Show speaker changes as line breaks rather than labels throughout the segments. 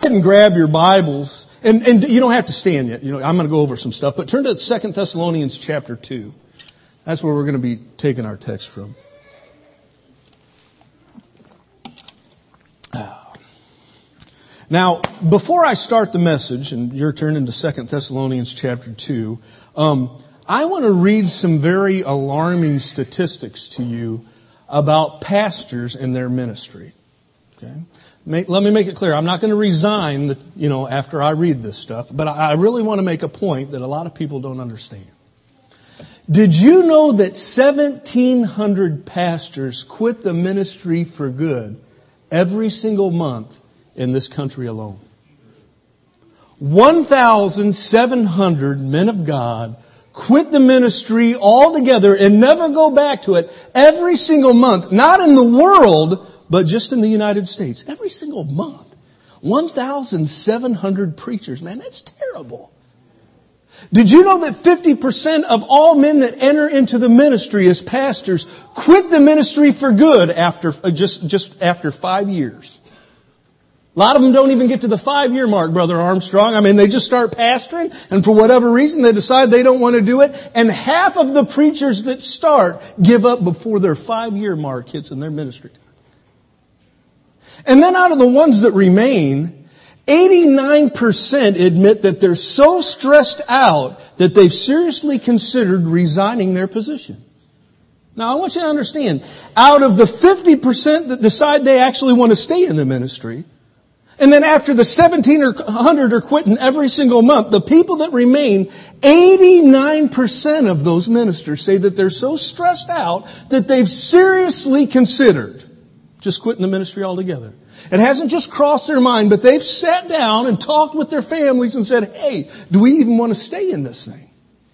ahead and grab your Bibles. And you don't have to stand yet. I'm going to go over some stuff. But turn to 2 Thessalonians chapter 2. That's where we're going to be taking our text from. Now, before I start the message, and you're turning to 2 Thessalonians chapter 2, I want to read some very alarming statistics to you about pastors and their ministry. Okay? Let me make it clear. I'm not going to resign, after I read this stuff, but I really want to make a point that a lot of people don't understand. Did you know that 1,700 pastors quit the ministry for good every single month in this country alone? 1,700 men of God quit the ministry altogether and never go back to it every single month. Not in the world, but just in the United States. Every single month. 1,700 preachers. Man, that's terrible. Did you know that 50% of all men that enter into the ministry as pastors quit the ministry for good after just after 5 years? A lot of them don't even get to the 5-year mark, Brother Armstrong. I mean, they just start pastoring, and for whatever reason, they decide they don't want to do it. And half of the preachers that start give up before their 5-year mark hits in their ministry. And then out of the ones that remain, 89% admit that they're so stressed out that they've seriously considered resigning their position. Now, I want you to understand, out of the 50% that decide they actually want to stay in the ministry, and then after the 1,700 are quitting every single month, the people that remain, 89% of those ministers say that they're so stressed out that they've seriously considered just quitting the ministry altogether. It hasn't just crossed their mind, but they've sat down and talked with their families and said, hey, do we even want to stay in this thing?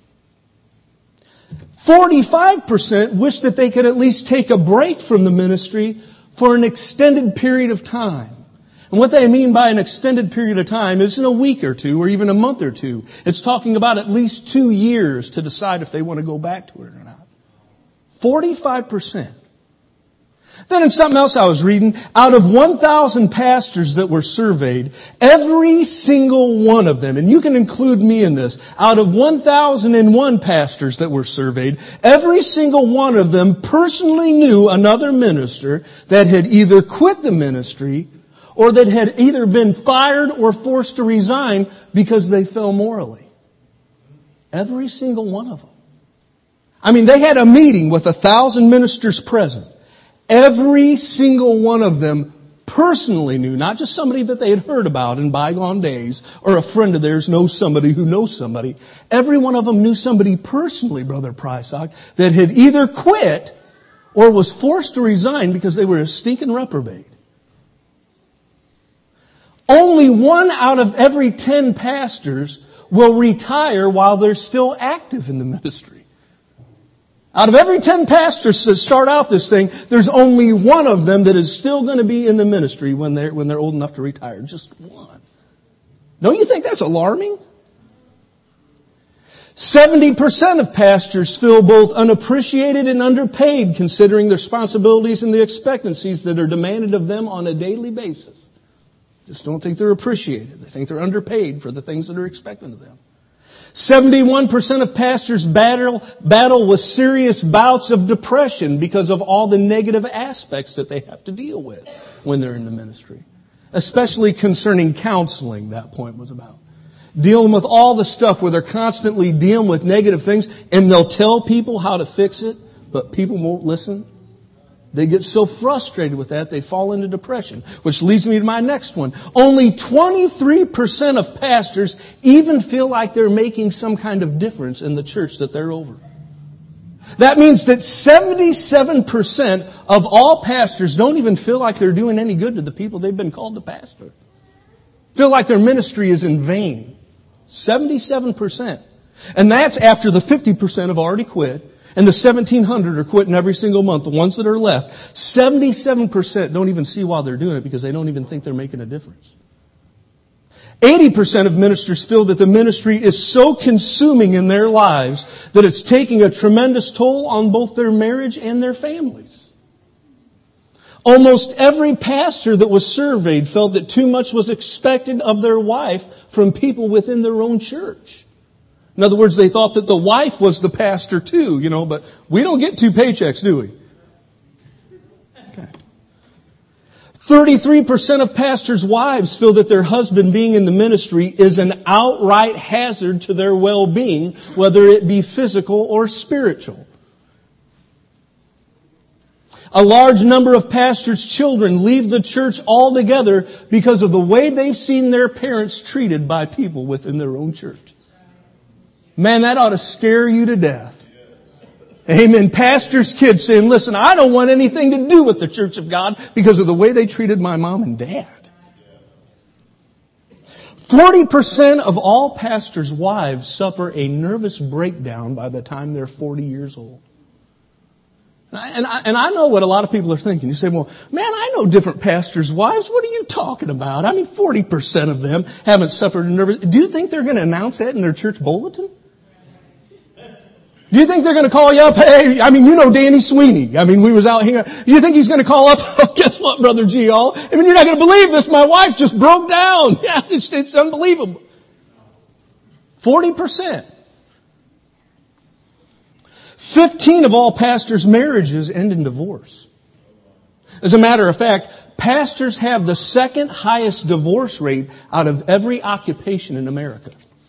45% wish that they could at least take a break from the ministry for an extended period of time. And what they mean by an extended period of time isn't a week or two or even a month or two. It's talking about at least 2 years to decide if they want to go back to it or not. 45%. Then in something else I was reading, out of 1,000 pastors that were surveyed, every single one of them, and you can include me in this, out of 1,001 pastors that were surveyed, every single one of them personally knew another minister that had either quit the ministry or that had either been fired or forced to resign because they fell morally. Every single one of them. I mean, they had a meeting with 1,000 ministers present. Every single one of them personally knew, not just somebody that they had heard about in bygone days, or a friend of theirs knows somebody who knows somebody. Every one of them knew somebody personally, Brother Prysock, that had either quit or was forced to resign because they were a stinking reprobate. Only 1 out of every 10 pastors will retire while they're still active in the ministry. Out of every 10 pastors that start out this thing, there's only 1 of them that is still going to be in the ministry when they're old enough to retire. Just 1. Don't you think that's alarming? 70% of pastors feel both unappreciated and underpaid considering the responsibilities and the expectancies that are demanded of them on a daily basis. Just don't think they're appreciated. They think they're underpaid for the things that are expected of them. 71% of pastors battle with serious bouts of depression because of all the negative aspects that they have to deal with when they're in the ministry. Especially concerning counseling, that point was about. Dealing with all the stuff where they're constantly dealing with negative things and they'll tell people how to fix it, but people won't listen. They get so frustrated with that, they fall into depression. Which leads me to my next one. Only 23% of pastors even feel like they're making some kind of difference in the church that they're over. That means that 77% of all pastors don't even feel like they're doing any good to the people they've been called to pastor. Feel like their ministry is in vain. 77%. And that's after the 50% have already quit. And the 1,700 are quitting every single month. The ones that are left, 77% don't even see why they're doing it because they don't even think they're making a difference. 80% of ministers feel that the ministry is so consuming in their lives that it's taking a tremendous toll on both their marriage and their families. Almost every pastor that was surveyed felt that too much was expected of their wife from people within their own church. In other words, they thought that the wife was the pastor too, but we don't get 2 paychecks, do we? Okay. 33% of pastors' wives feel that their husband being in the ministry is an outright hazard to their well-being, whether it be physical or spiritual. A large number of pastors' children leave the church altogether because of the way they've seen their parents treated by people within their own church. Man, that ought to scare you to death. Amen. Pastors' kids saying, listen, I don't want anything to do with the Church of God because of the way they treated my mom and dad. 40% of all pastors' wives suffer a nervous breakdown by the time they're 40 years old. And I know what a lot of people are thinking. You say, well, man, I know different pastors' wives. What are you talking about? 40% of them haven't suffered a nervous... Do you think they're going to announce that in their church bulletin? Do you think they're going to call you up? Hey, Danny Sweeney. We was out here. Do you think he's going to call up? Oh, guess what, Brother G.O.? You're not going to believe this. My wife just broke down. Yeah, it's unbelievable. 40%. 15 of all pastors' marriages end in divorce. As a matter of fact, pastors have the second highest divorce rate out of every occupation in America.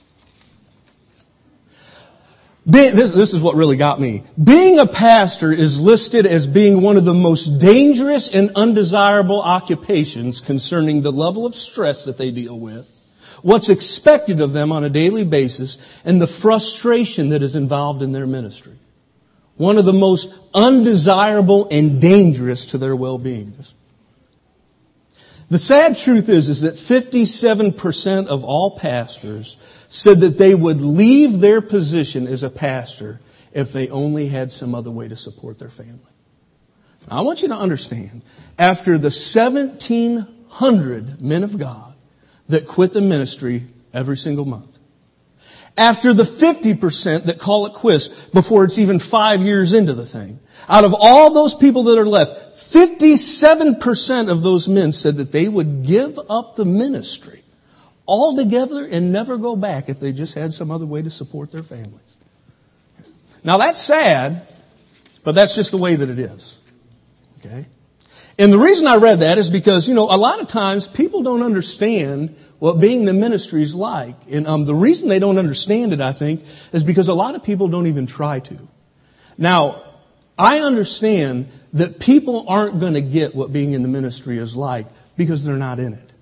This is what really got me. Being a pastor is listed as being one of the most dangerous and undesirable occupations concerning the level of stress that they deal with, what's expected of them on a daily basis, and the frustration that is involved in their ministry. One of the most undesirable and dangerous to their well-being. The sad truth is that 57% of all pastors said that they would leave their position as a pastor if they only had some other way to support their family. Now, I want you to understand, after the 1,700 men of God that quit the ministry every single month, after the 50% that call it quits before it's even 5 years into the thing, out of all those people that are left, 57% of those men said that they would give up the ministry altogether and never go back if they just had some other way to support their families. Now that's sad, but that's just the way that it is. Okay? And the reason I read that is because, a lot of times people don't understand what being in the ministry is like. And the reason they don't understand it, I think, is because a lot of people don't even try to. Now, I understand that people aren't going to get what being in the ministry is like because they're not in it.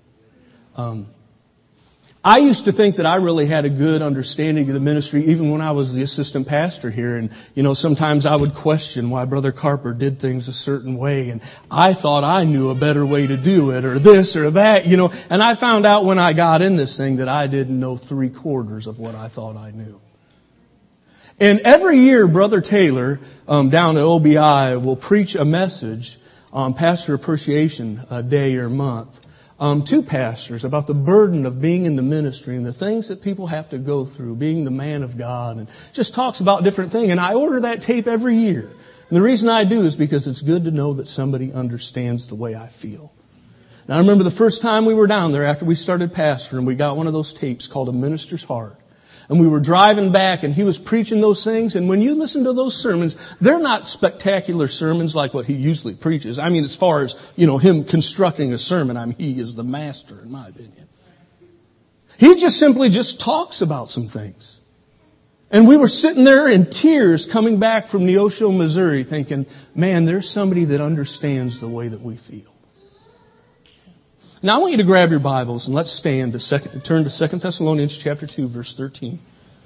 I used to think that I really had a good understanding of the ministry even when I was the assistant pastor here. And, sometimes I would question why Brother Carper did things a certain way. And I thought I knew a better way to do it or this or that, And I found out when I got in this thing that I didn't know 3/4 of what I thought I knew. And every year, Brother Taylor, down at OBI, will preach a message on Pastor Appreciation Day or month. To pastors about the burden of being in the ministry and the things that people have to go through, being the man of God, and just talks about different things. And I order that tape every year. And the reason I do is because it's good to know that somebody understands the way I feel. Now I remember the first time we were down there after we started pastoring, we got one of those tapes called A Minister's Heart. And we were driving back and he was preaching those things. And when you listen to those sermons, they're not spectacular sermons like what he usually preaches. As far as, him constructing a sermon, he is the master in my opinion. He just simply talks about some things. And we were sitting there in tears coming back from Neosho, Missouri thinking, man, there's somebody that understands the way that we feel. Now I want you to grab your Bibles and let's stand to turn to 2 Thessalonians chapter 2, verse 13.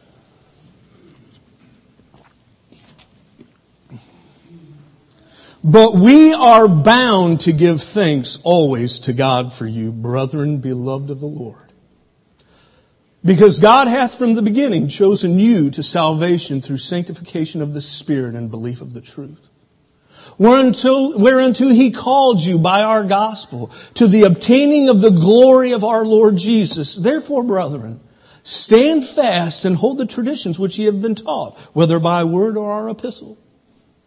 But we are bound to give thanks always to God for you, brethren, beloved of the Lord. Because God hath from the beginning chosen you to salvation through sanctification of the Spirit and belief of the truth. Whereunto He called you by our gospel to the obtaining of the glory of our Lord Jesus. Therefore, brethren, stand fast and hold the traditions which ye have been taught, whether by word or our epistle.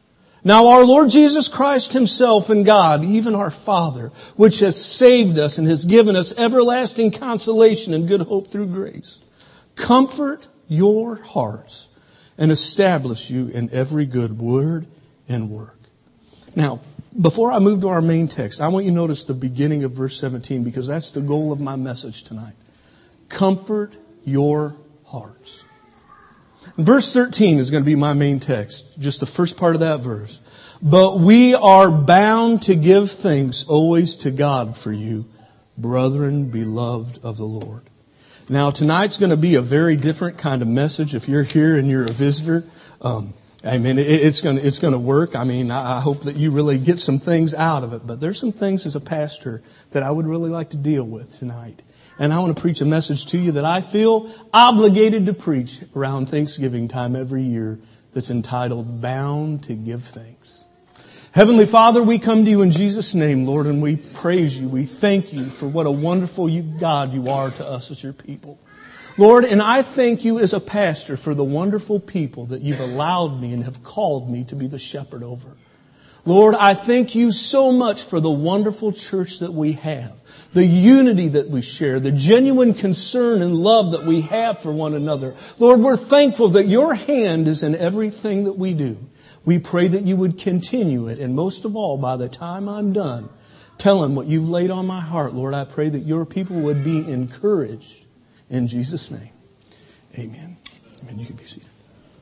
Now our Lord Jesus Christ Himself and God, even our Father, which has saved us and has given us everlasting consolation and good hope through grace, comfort your hearts and establish you in every good word and work. Now, before I move to our main text, I want you to notice the beginning of verse 17 because that's the goal of my message tonight. Comfort your hearts. Verse 13 is going to be my main text, just the first part of that verse. But we are bound to give thanks always to God for you, brethren, beloved of the Lord. Now, tonight's going to be a very different kind of message. If you're here and you're a visitor, it's going to work. I hope that you really get some things out of it. But there's some things as a pastor that I would really like to deal with tonight. And I want to preach a message to you that I feel obligated to preach around Thanksgiving time every year that's entitled, Bound to Give Thanks. Heavenly Father, we come to you in Jesus' name, Lord, and we praise you. We thank you for what a wonderful God you are to us as your people. Lord, and I thank you as a pastor for the wonderful people that you've allowed me and have called me to be the shepherd over. Lord, I thank you so much for the wonderful church that we have, the unity that we share, the genuine concern and love that we have for one another. Lord, we're thankful that your hand is in everything that we do. We pray that you would continue it, and most of all, by the time I'm done telling what you've laid on my heart, Lord, I pray that your people would be encouraged. In Jesus' name, amen. Amen. You can be seated.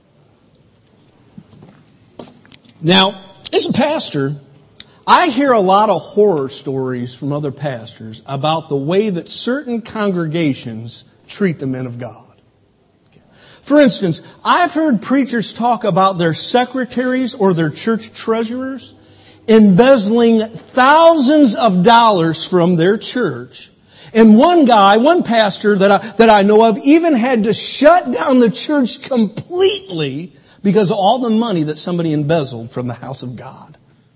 Now, as a pastor, I hear a lot of horror stories from other pastors about the way that certain congregations treat the men of God. For instance, I've heard preachers talk about their secretaries or their church treasurers embezzling thousands of dollars from their church. And one pastor that I know of even had to shut down the church completely because of all the money that somebody embezzled from the house of God.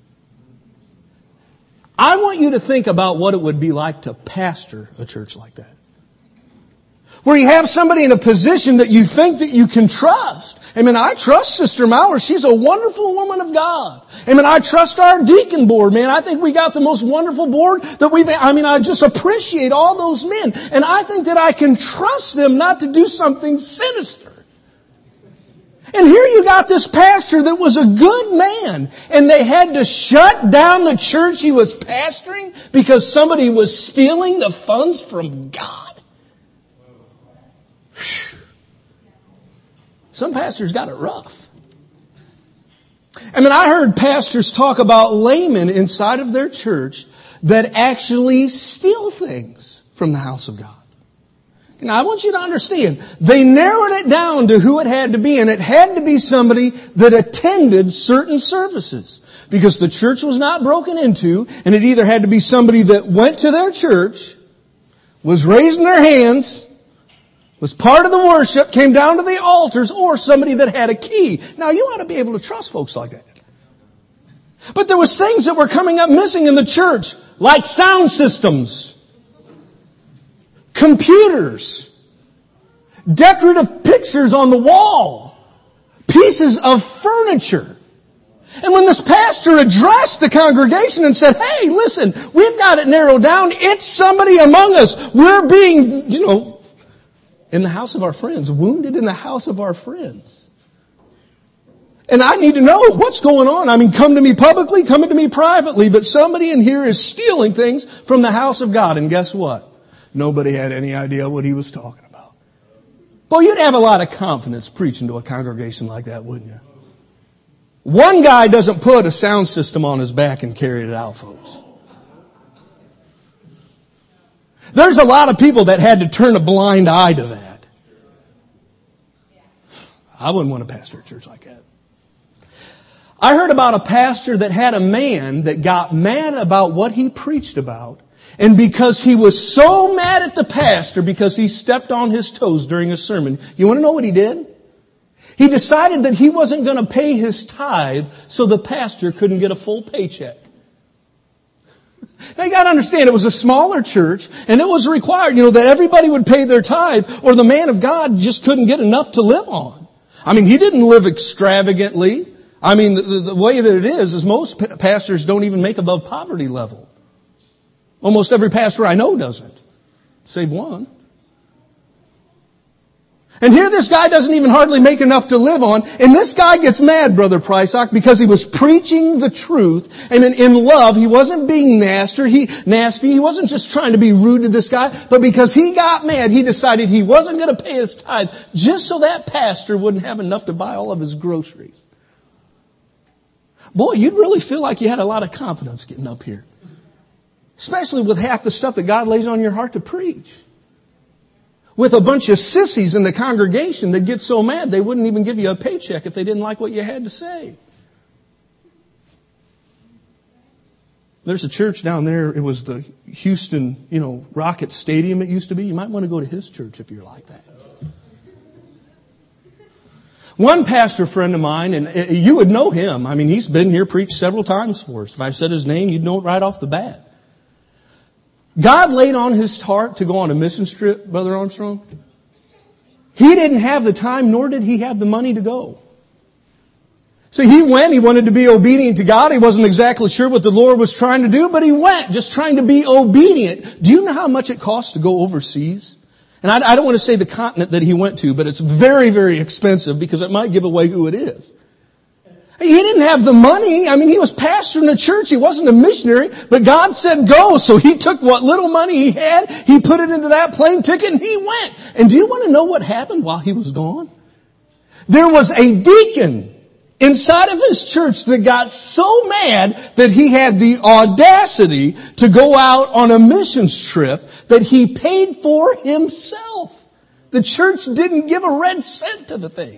I want you to think about what it would be like to pastor a church like that. Where you have somebody in a position that you think that you can trust. I trust Sister Maurer. She's a wonderful woman of God. I trust our deacon board, man. I think we got the most wonderful board that I just appreciate all those men. And I think that I can trust them not to do something sinister. And here you got this pastor that was a good man, and they had to shut down the church he was pastoring because somebody was stealing the funds from God. Some pastors got it rough. I heard pastors talk about laymen inside of their church that actually steal things from the house of God. Now, I want you to understand, they narrowed it down to who it had to be, and it had to be somebody that attended certain services. Because the church was not broken into, and it either had to be somebody that went to their church, was raising their hands, was part of the worship, came down to the altars, or somebody that had a key. Now, you ought to be able to trust folks like that. But there was things that were coming up missing in the church, like sound systems, computers, decorative pictures on the wall, pieces of furniture. And when this pastor addressed the congregation and said, hey, listen, we've got it narrowed down. It's somebody among us. We're being, in the house of our friends, wounded in the house of our friends. And I need to know what's going on. Come to me publicly, come to me privately, but somebody in here is stealing things from the house of God. And guess what? Nobody had any idea what he was talking about. Boy, you'd have a lot of confidence preaching to a congregation like that, wouldn't you? One guy doesn't put a sound system on his back and carry it out, folks. There's a lot of people that had to turn a blind eye to that. I wouldn't want to pastor a church like that. I heard about a pastor that had a man that got mad about what he preached about. And because he was so mad at the pastor because he stepped on his toes during a sermon, you want to know what he did? He decided that he wasn't going to pay his tithe so the pastor couldn't get a full paycheck. Now you got to understand, it was a smaller church, and it was required, that everybody would pay their tithe, or the man of God just couldn't get enough to live on. He didn't live extravagantly. I mean, the way that it is most pastors don't even make above poverty level. Almost every pastor I know doesn't. Save one. And here this guy doesn't even hardly make enough to live on. And this guy gets mad, Brother Prysock, because he was preaching the truth. And in love, he wasn't being nasty. He wasn't just trying to be rude to this guy. But because he got mad, he decided he wasn't going to pay his tithe just so that pastor wouldn't have enough to buy all of his groceries. Boy, you'd really feel like you had a lot of confidence getting up here. Especially with half the stuff that God lays on your heart to preach. With a bunch of sissies in the congregation that get so mad they wouldn't even give you a paycheck if they didn't like what you had to say. There's a church down there. It was the Houston, Rocket Stadium it used to be. You might want to go to his church if you're like that. One pastor friend of mine, and you would know him. I mean, he's been here, preached several times for us. If I said his name, you'd know it right off the bat. God laid on his heart to go on a mission trip, Brother Armstrong. He didn't have the time, nor did he have the money to go. So he went. He wanted to be obedient to God. He wasn't exactly sure what the Lord was trying to do, but he went, just trying to be obedient. Do you know how much it costs to go overseas? And I don't want to say the continent that he went to, but it's very, very expensive because it might give away who it is. He didn't have the money. I mean, he was pastoring a church. He wasn't a missionary. But God said go. So he took what little money he had. He put it into that plane ticket and he went. And do you want to know what happened while he was gone? There was a deacon inside of his church that got so mad that he had the audacity to go out on a missions trip that he paid for himself. The church didn't give a red cent to the thing.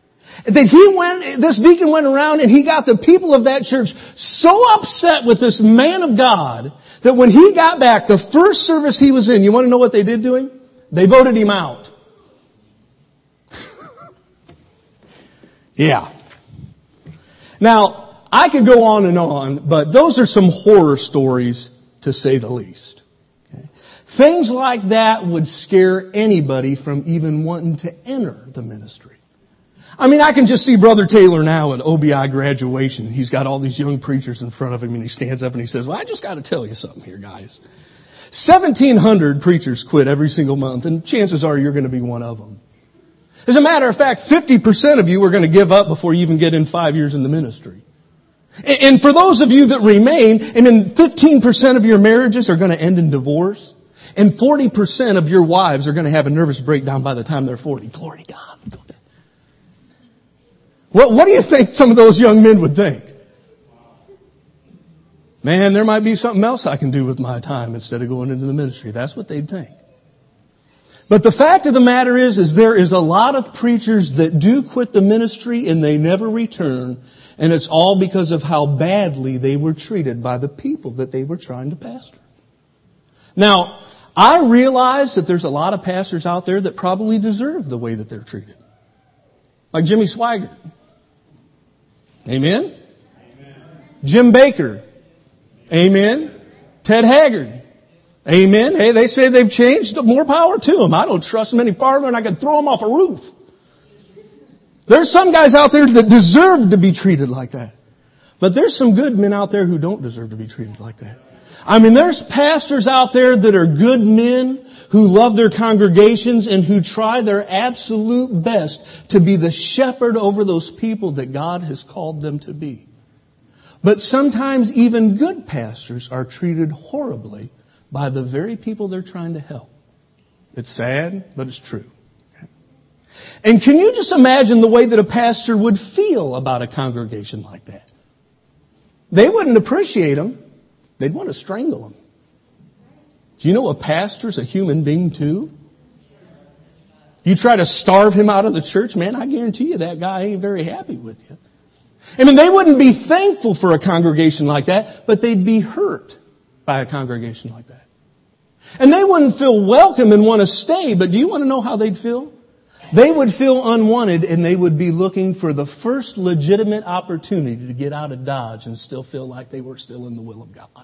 This deacon went around and he got the people of that church so upset with this man of God that when he got back, the first service he was in, you want to know what they did to him? They voted him out. Yeah. Now, I could go on, but those are some horror stories to say the least. Okay? Things like that would scare anybody from even wanting to enter the ministry. I mean, I can just see Brother Taylor now at OBI graduation. He's got all these young preachers in front of him and he stands up and he says, well, I just got to tell you something here, guys. 1,700 preachers quit every single month and chances are you're going to be one of them. As a matter of fact, 50% of you are going to give up before you even get in 5 years in the ministry. And for those of you that remain, and then 15% of your marriages are going to end in divorce. And 40% of your wives are going to have a nervous breakdown by the time they're 40. Glory to God. What do you think some of those young men would think? Man, there might be something else I can do with my time instead of going into the ministry. That's what they'd think. But the fact of the matter is there is a lot of preachers that do quit the ministry and they never return. And it's all because of how badly they were treated by the people that they were trying to pastor. Now, I realize that there's a lot of pastors out there that probably deserve the way that they're treated. Like Jimmy Swaggart. Amen? Amen. Jim Baker. Amen. Ted Haggard. Amen. Hey, they say they've changed. More power to them. I don't trust them any farther and I could throw them off a roof. There's some guys out there that deserve to be treated like that. But there's some good men out there who don't deserve to be treated like that. I mean, there's pastors out there that are good men who love their congregations and who try their absolute best to be the shepherd over those people that God has called them to be. But sometimes even good pastors are treated horribly by the very people they're trying to help. It's sad, but it's true. And can you just imagine the way that a pastor would feel about a congregation like that? They wouldn't appreciate them. They'd want to strangle them. Do you know a pastor's a human being too? You try to starve him out of the church, man, I guarantee you that guy ain't very happy with you. I mean, they wouldn't be thankful for a congregation like that, but they'd be hurt by a congregation like that. And they wouldn't feel welcome and want to stay, but do you want to know how they'd feel? They would feel unwanted and they would be looking for the first legitimate opportunity to get out of Dodge and still feel like they were still in the will of God.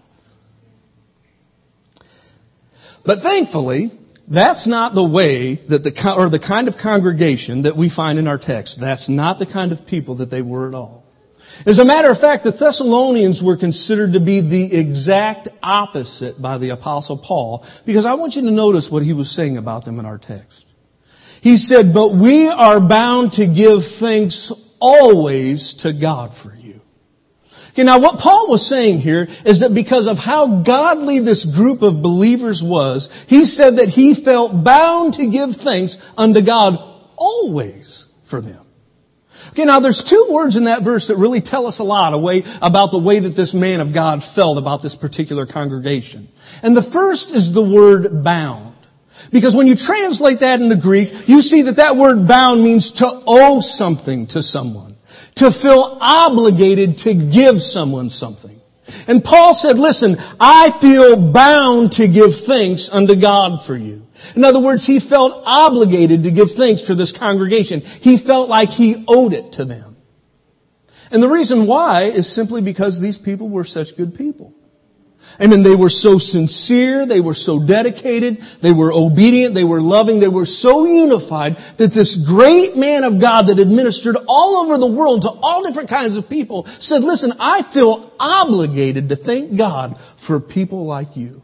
But thankfully, that's not the way that the kind of congregation that we find in our text. That's not the kind of people that they were at all. As a matter of fact, the Thessalonians were considered to be the exact opposite by the Apostle Paul, because I want you to notice what he was saying about them in our text. He said, "But we are bound to give thanks always to God for you." Okay, now what Paul was saying here is that because of how godly this group of believers was, he said that he felt bound to give thanks unto God always for them. Okay, now there's two words in that verse that really tell us a lot about the way that this man of God felt about this particular congregation. And the first is the word bound. Because when you translate that in the Greek, you see that that word bound means to owe something to someone. To feel obligated to give someone something. And Paul said, listen, I feel bound to give thanks unto God for you. In other words, he felt obligated to give thanks for this congregation. He felt like he owed it to them. And the reason why is simply because these people were such good people. I mean, they were so sincere, they were so dedicated, they were obedient, they were loving, they were so unified that this great man of God that administered all over the world to all different kinds of people said, listen, I feel obligated to thank God for people like you.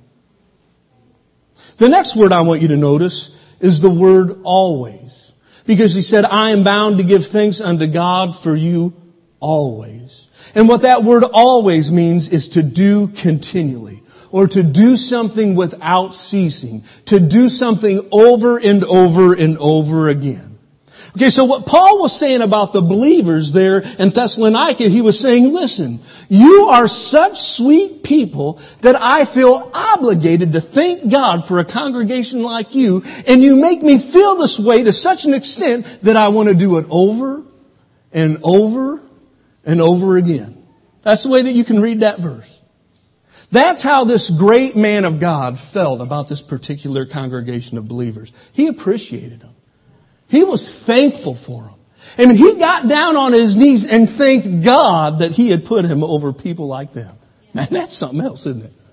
The next word I want you to notice is the word always. Because he said, I am bound to give thanks unto God for you always. And what that word always means is to do continually. Or to do something without ceasing. To do something over and over and over again. Okay, so what Paul was saying about the believers there in Thessalonica, he was saying, listen, you are such sweet people that I feel obligated to thank God for a congregation like you, and you make me feel this way to such an extent that I want to do it over and over and over again. That's the way that you can read that verse. That's how this great man of God felt about this particular congregation of believers. He appreciated them. He was thankful for them. And he got down on his knees and thanked God that he had put him over people like them. Man, that's something else, isn't it?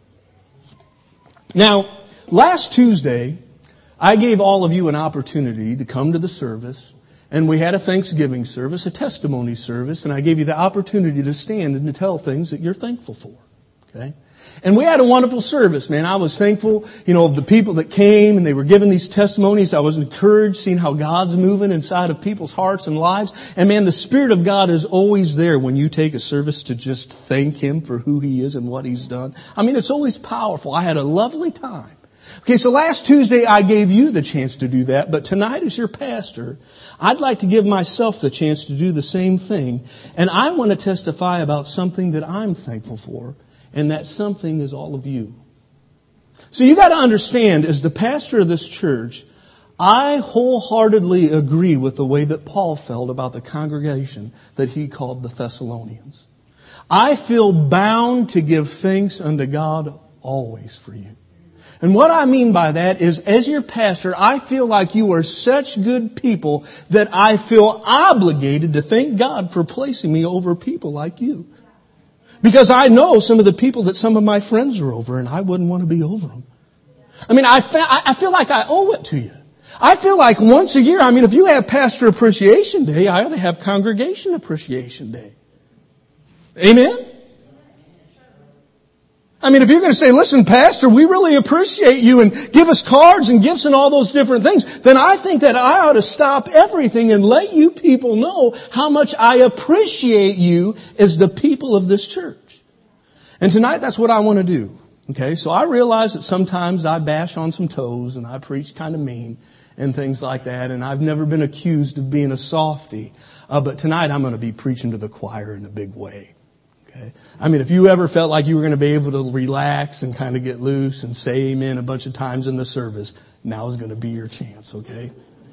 Now, last Tuesday, I gave all of you an opportunity to come to the service. And we had a Thanksgiving service, a testimony service, and I gave you the opportunity to stand and to tell things that you're thankful for. Okay? And we had a wonderful service, man. I was thankful, of the people that came and they were giving these testimonies. I was encouraged seeing how God's moving inside of people's hearts and lives. And man, the Spirit of God is always there when you take a service to just thank Him for who He is and what He's done. I mean, it's always powerful. I had a lovely time. Okay, so last Tuesday I gave you the chance to do that, but tonight as your pastor, I'd like to give myself the chance to do the same thing. And I want to testify about something that I'm thankful for. And that something is all of you. So you got to understand, as the pastor of this church, I wholeheartedly agree with the way that Paul felt about the congregation that he called the Thessalonians. I feel bound to give thanks unto God always for you. And what I mean by that is, as your pastor, I feel like you are such good people that I feel obligated to thank God for placing me over people like you. Because I know some of the people that some of my friends are over, and I wouldn't want to be over them. I mean, I feel like I owe it to you. I feel like once a year, if you have Pastor Appreciation Day, I ought to have Congregation Appreciation Day. Amen? If you're going to say, listen, Pastor, we really appreciate you and give us cards and gifts and all those different things, then I think that I ought to stop everything and let you people know how much I appreciate you as the people of this church. And tonight, that's what I want to do. Okay, so I realize that sometimes I bash on some toes and I preach kind of mean and things like that, and I've never been accused of being a softy. But tonight I'm going to be preaching to the choir in a big way. Okay? If you ever felt like you were going to be able to relax and kind of get loose and say amen a bunch of times in the service, now is going to be your chance, okay?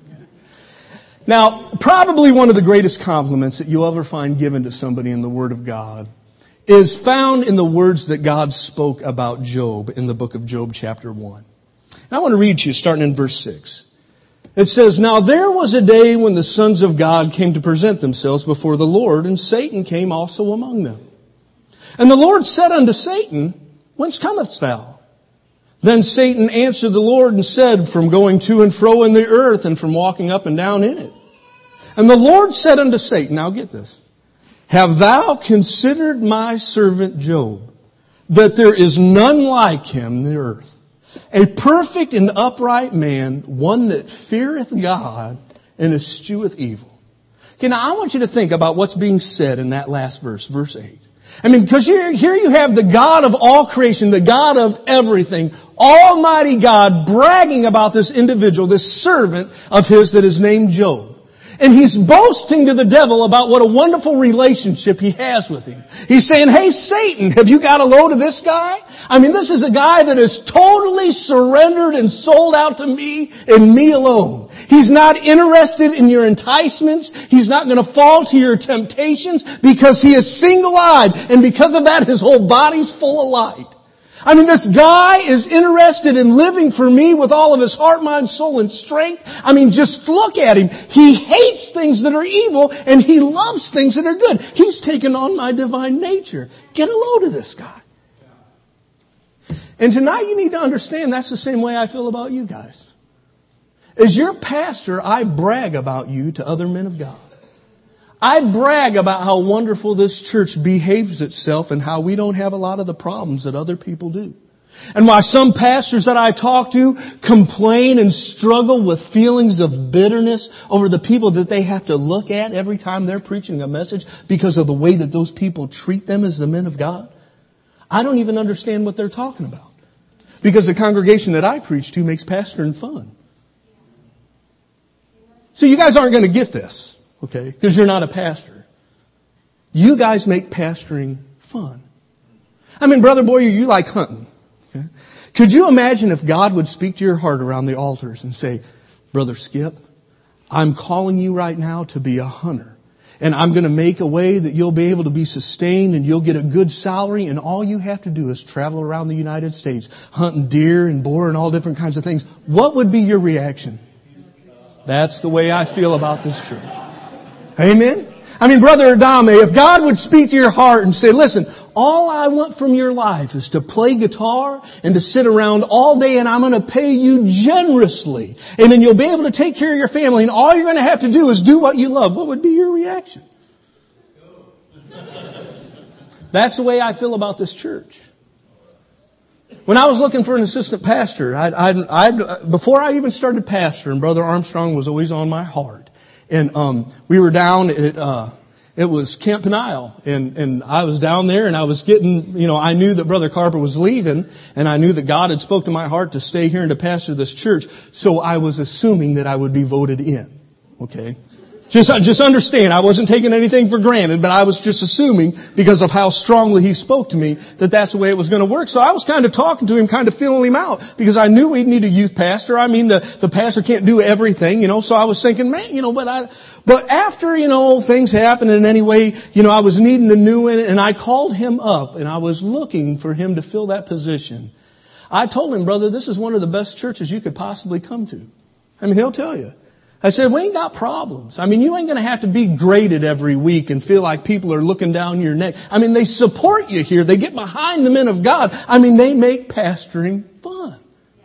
Now, probably one of the greatest compliments that you'll ever find given to somebody in the Word of God is found in the words that God spoke about Job in the book of Job chapter 1. And I want to read to you starting in verse 6. It says, Now there was a day when the sons of God came to present themselves before the Lord, and Satan came also among them. And the Lord said unto Satan, Whence comest thou? Then Satan answered the Lord and said, From going to and fro in the earth, and from walking up and down in it. And the Lord said unto Satan, now get this, have thou considered my servant Job, that there is none like him in the earth, a perfect and upright man, one that feareth God and escheweth evil. Okay, now I want you to think about what's being said in that last verse, verse 8. I mean, because here you have the God of all creation, the God of everything, Almighty God bragging about this individual, this servant of his that is named Job. And he's boasting to the devil about what a wonderful relationship he has with him. He's saying, hey Satan, have you got a load of this guy? I mean, this is a guy that is totally surrendered and sold out to me and me alone. He's not interested in your enticements. He's not going to fall to your temptations because he is single-eyed. And because of that, his whole body's full of light. I mean, this guy is interested in living for me with all of his heart, mind, soul, and strength. I mean, just look at him. He hates things that are evil, and he loves things that are good. He's taken on my divine nature. Get a load of this guy. And tonight you need to understand that's the same way I feel about you guys. As your pastor, I brag about you to other men of God. I brag about how wonderful this church behaves itself and how we don't have a lot of the problems that other people do. And why some pastors that I talk to complain and struggle with feelings of bitterness over the people that they have to look at every time they're preaching a message because of the way that those people treat them as the men of God. I don't even understand what they're talking about. Because the congregation that I preach to makes pastoring fun. So you guys aren't going to get this. Okay, because you're not a pastor. You guys make pastoring fun. I mean, Brother Boyer, you like hunting. Okay? Could you imagine if God would speak to your heart around the altars and say, Brother Skip, I'm calling you right now to be a hunter. And I'm going to make a way that you'll be able to be sustained and you'll get a good salary. And all you have to do is travel around the United States, hunting deer and boar and all different kinds of things. What would be your reaction? That's the way I feel about this church. Amen? I mean, Brother Adame, if God would speak to your heart and say, listen, all I want from your life is to play guitar and to sit around all day and I'm going to pay you generously. And then you'll be able to take care of your family and all you're going to have to do is do what you love. What would be your reaction? That's the way I feel about this church. When I was looking for an assistant pastor, before I even started pastoring, Brother Armstrong was always on my heart. And we were down at it was Camp Peniel, and I was down there, and I was getting, I knew that Brother Carper was leaving, and I knew that God had spoke to my heart to stay here and to pastor this church. So I was assuming that I would be voted in. Okay. Just understand, I wasn't taking anything for granted, but I was just assuming because of how strongly he spoke to me that that's the way it was going to work. So I was kind of talking to him, kind of feeling him out because I knew we'd need a youth pastor. I mean, the pastor can't do everything, so I was thinking, man, but after, things happened and anyway, I was needing a new one and I called him up and I was looking for him to fill that position. I told him, brother, this is one of the best churches you could possibly come to. I mean, he'll tell you. I said, we ain't got problems. I mean, you ain't going to have to be graded every week and feel like people are looking down your neck. I mean, they support you here. They get behind the men of God. I mean, they make pastoring fun.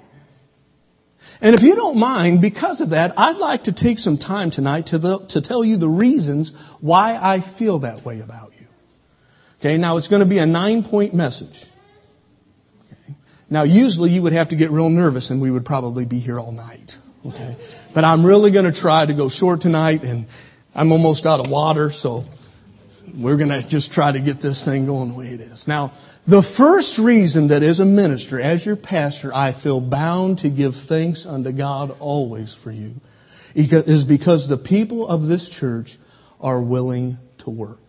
And if you don't mind, because of that, I'd like to take some time tonight to tell you the reasons why I feel that way about you. Okay, now it's going to be a 9-point message. Okay. Now, usually you would have to get real nervous and we would probably be here all night. Okay. But I'm really going to try to go short tonight, and I'm almost out of water, so we're going to just try to get this thing going the way it is. Now, the first reason that as a minister, as your pastor, I feel bound to give thanks unto God always for you is because the people of this church are willing to work.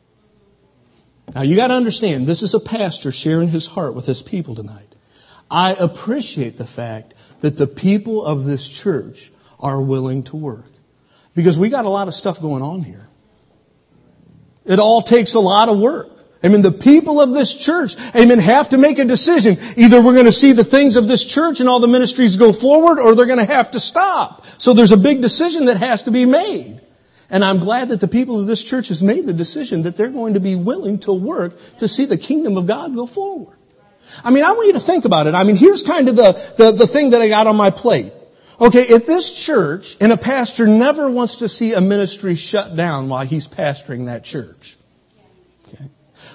Now, you got to understand, this is a pastor sharing his heart with his people tonight. I appreciate the fact that the people of this church are willing to work. Because we got a lot of stuff going on here. It all takes a lot of work. I mean, the people of this church, have to make a decision. Either we're going to see the things of this church and all the ministries go forward, or they're going to have to stop. So there's a big decision that has to be made. And I'm glad that the people of this church has made the decision that they're going to be willing to work to see the kingdom of God go forward. I want you to think about it. Here's kind of the thing that I got on my plate. Okay, at this church, and a pastor never wants to see a ministry shut down while he's pastoring that church.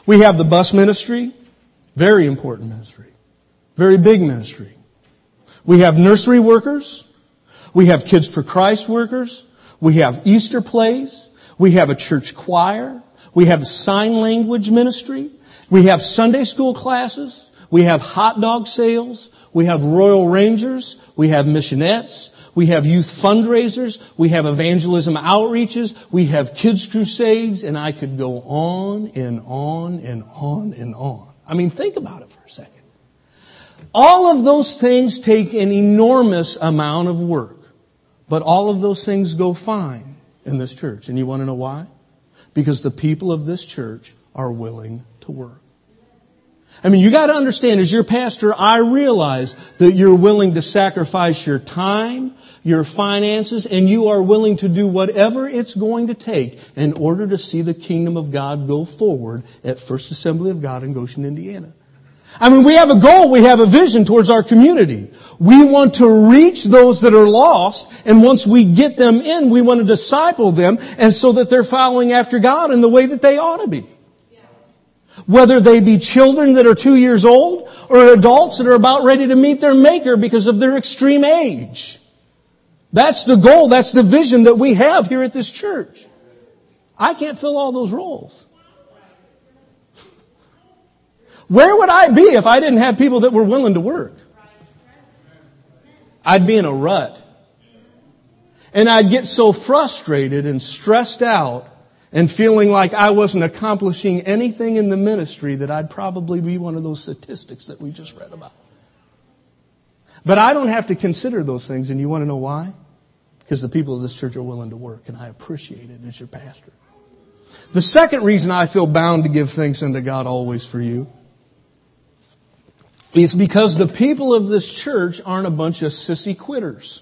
We have the bus ministry, very important ministry, very big ministry. We have nursery workers. We have Kids for Christ workers. We have Easter plays. We have a church choir. We have sign language ministry. We have Sunday school classes. We have hot dog sales. We have Royal Rangers. We have missionettes. We have youth fundraisers. We have evangelism outreaches. We have kids crusades. And I could go on and on and on and on. I mean, think about it for a second. All of those things take an enormous amount of work. But all of those things go fine in this church. And you want to know why? Because the people of this church are willing to work. I mean, you got to understand, as your pastor, I realize that you're willing to sacrifice your time, your finances, and you are willing to do whatever it's going to take in order to see the kingdom of God go forward at First Assembly of God in Goshen, Indiana. I mean, we have a goal, we have a vision towards our community. We want to reach those that are lost, and once we get them in, we want to disciple them, and so that they're following after God in the way that they ought to be. Whether they be children that are 2 years old, or adults that are about ready to meet their Maker because of their extreme age. That's the goal, that's the vision that we have here at this church. I can't fill all those roles. Where would I be if I didn't have people that were willing to work? I'd be in a rut. And I'd get so frustrated and stressed out and feeling like I wasn't accomplishing anything in the ministry that I'd probably be one of those statistics that we just read about. But I don't have to consider those things, and you want to know why? Because the people of this church are willing to work, and I appreciate it as your pastor. The second reason I feel bound to give thanks unto God always for you is because the people of this church aren't a bunch of sissy quitters.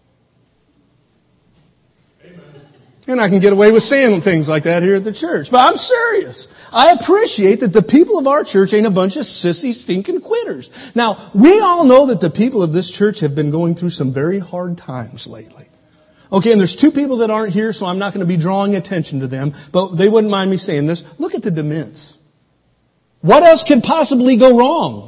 And I can get away with saying things like that here at the church. But I'm serious. I appreciate that the people of our church ain't a bunch of sissy, stinking quitters. Now, we all know that the people of this church have been going through some very hard times lately. Okay, and there's two people that aren't here, so I'm not going to be drawing attention to them. But they wouldn't mind me saying this. Look at the DeMints. What else could possibly go wrong?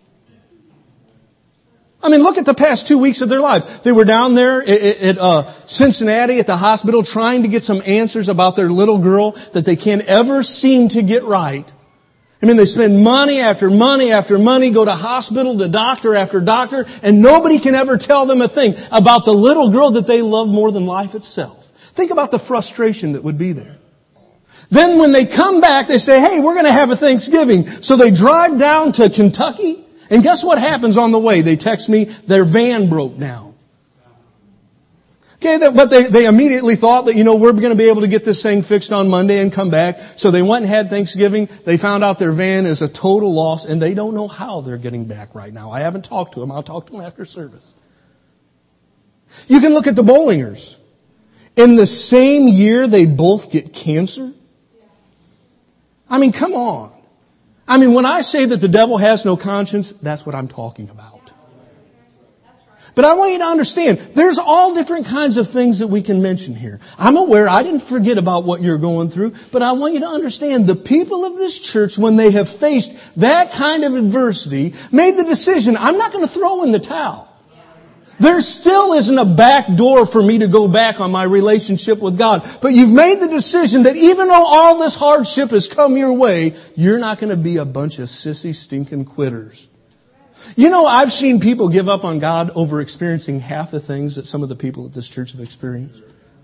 I mean, look at the past 2 weeks of their lives. They were down there at Cincinnati at the hospital trying to get some answers about their little girl that they can't ever seem to get right. I mean, they spend money after money after money, go to hospital, to doctor after doctor, and nobody can ever tell them a thing about the little girl that they love more than life itself. Think about the frustration that would be there. Then when they come back, they say, hey, we're going to have a Thanksgiving. So they drive down to Kentucky. And guess what happens on the way? They text me, their van broke down. Okay, but they immediately thought that, we're going to be able to get this thing fixed on Monday and come back. So they went and had Thanksgiving. They found out their van is a total loss, and they don't know how they're getting back right now. I haven't talked to them. I'll talk to them after service. You can look at the Bollingers. In the same year, they both get cancer. I mean, come on. I mean, when I say that the devil has no conscience, that's what I'm talking about. But I want you to understand, there's all different kinds of things that we can mention here. I'm aware, I didn't forget about what you're going through, but I want you to understand the people of this church, when they have faced that kind of adversity, made the decision, I'm not going to throw in the towel. There still isn't a back door for me to go back on my relationship with God. But you've made the decision that even though all this hardship has come your way, you're not going to be a bunch of sissy, stinking quitters. I've seen people give up on God over experiencing half the things that some of the people at this church have experienced.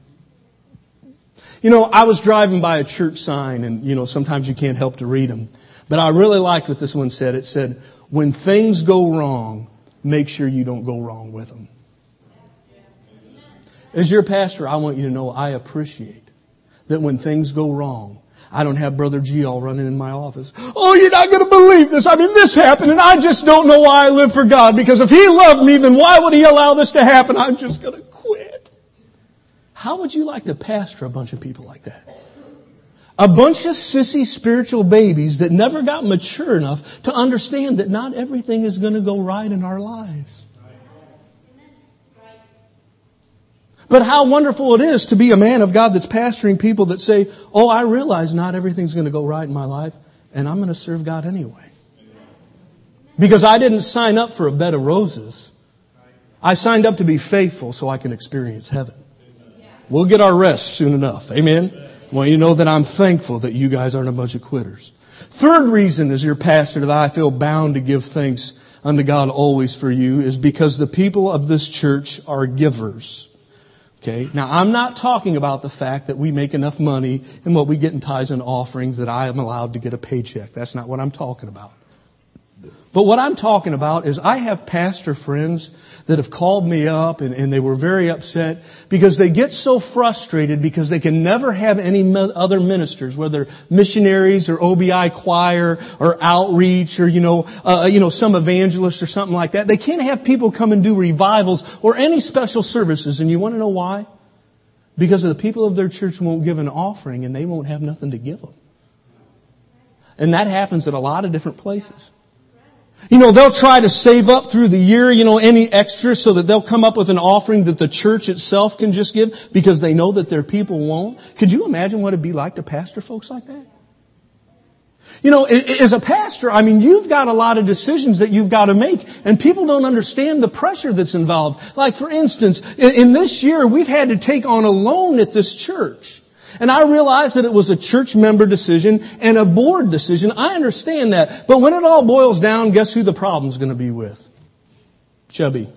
I was driving by a church sign, and, sometimes you can't help to read them. But I really liked what this one said. It said, when things go wrong, make sure you don't go wrong with them. As your pastor, I want you to know I appreciate that when things go wrong, I don't have Brother G all running in my office. Oh, you're not going to believe this. I mean, this happened, and I just don't know why I live for God. Because if He loved me, then why would He allow this to happen? I'm just going to quit. How would you like to pastor a bunch of people like that? A bunch of sissy spiritual babies that never got mature enough to understand that not everything is going to go right in our lives. But how wonderful it is to be a man of God that's pastoring people that say, oh, I realize not everything's going to go right in my life, And I'm going to serve God anyway. Because I didn't sign up for a bed of roses. I signed up to be faithful so I can experience heaven. We'll get our rest soon enough. Amen? Well, you know that I'm thankful that you guys aren't a bunch of quitters. Third reason as your pastor that I feel bound to give thanks unto God always for you is because the people of this church are givers. Okay? Now, I'm not talking about the fact that we make enough money and what we get in tithes and offerings that I am allowed to get a paycheck. That's not what I'm talking about. But what I'm talking about is I have pastor friends that have called me up and they were very upset because they get so frustrated because they can never have any other ministers, whether missionaries or OBI choir or outreach or, some evangelist or something like that. They can't have people come and do revivals or any special services. And you want to know why? Because the people of their church won't give an offering and they won't have nothing to give them. And that happens at a lot of different places. They'll try to save up through the year, any extra so that they'll come up with an offering that the church itself can just give because they know that their people won't. Could you imagine what it'd be like to pastor folks like that? As a pastor, you've got a lot of decisions that you've got to make, and people don't understand the pressure that's involved. Like, for instance, in this year, we've had to take on a loan at this church. And I realize that it was a church member decision and a board decision. I understand that. But when it all boils down, guess who the problem's going to be with? Chubby.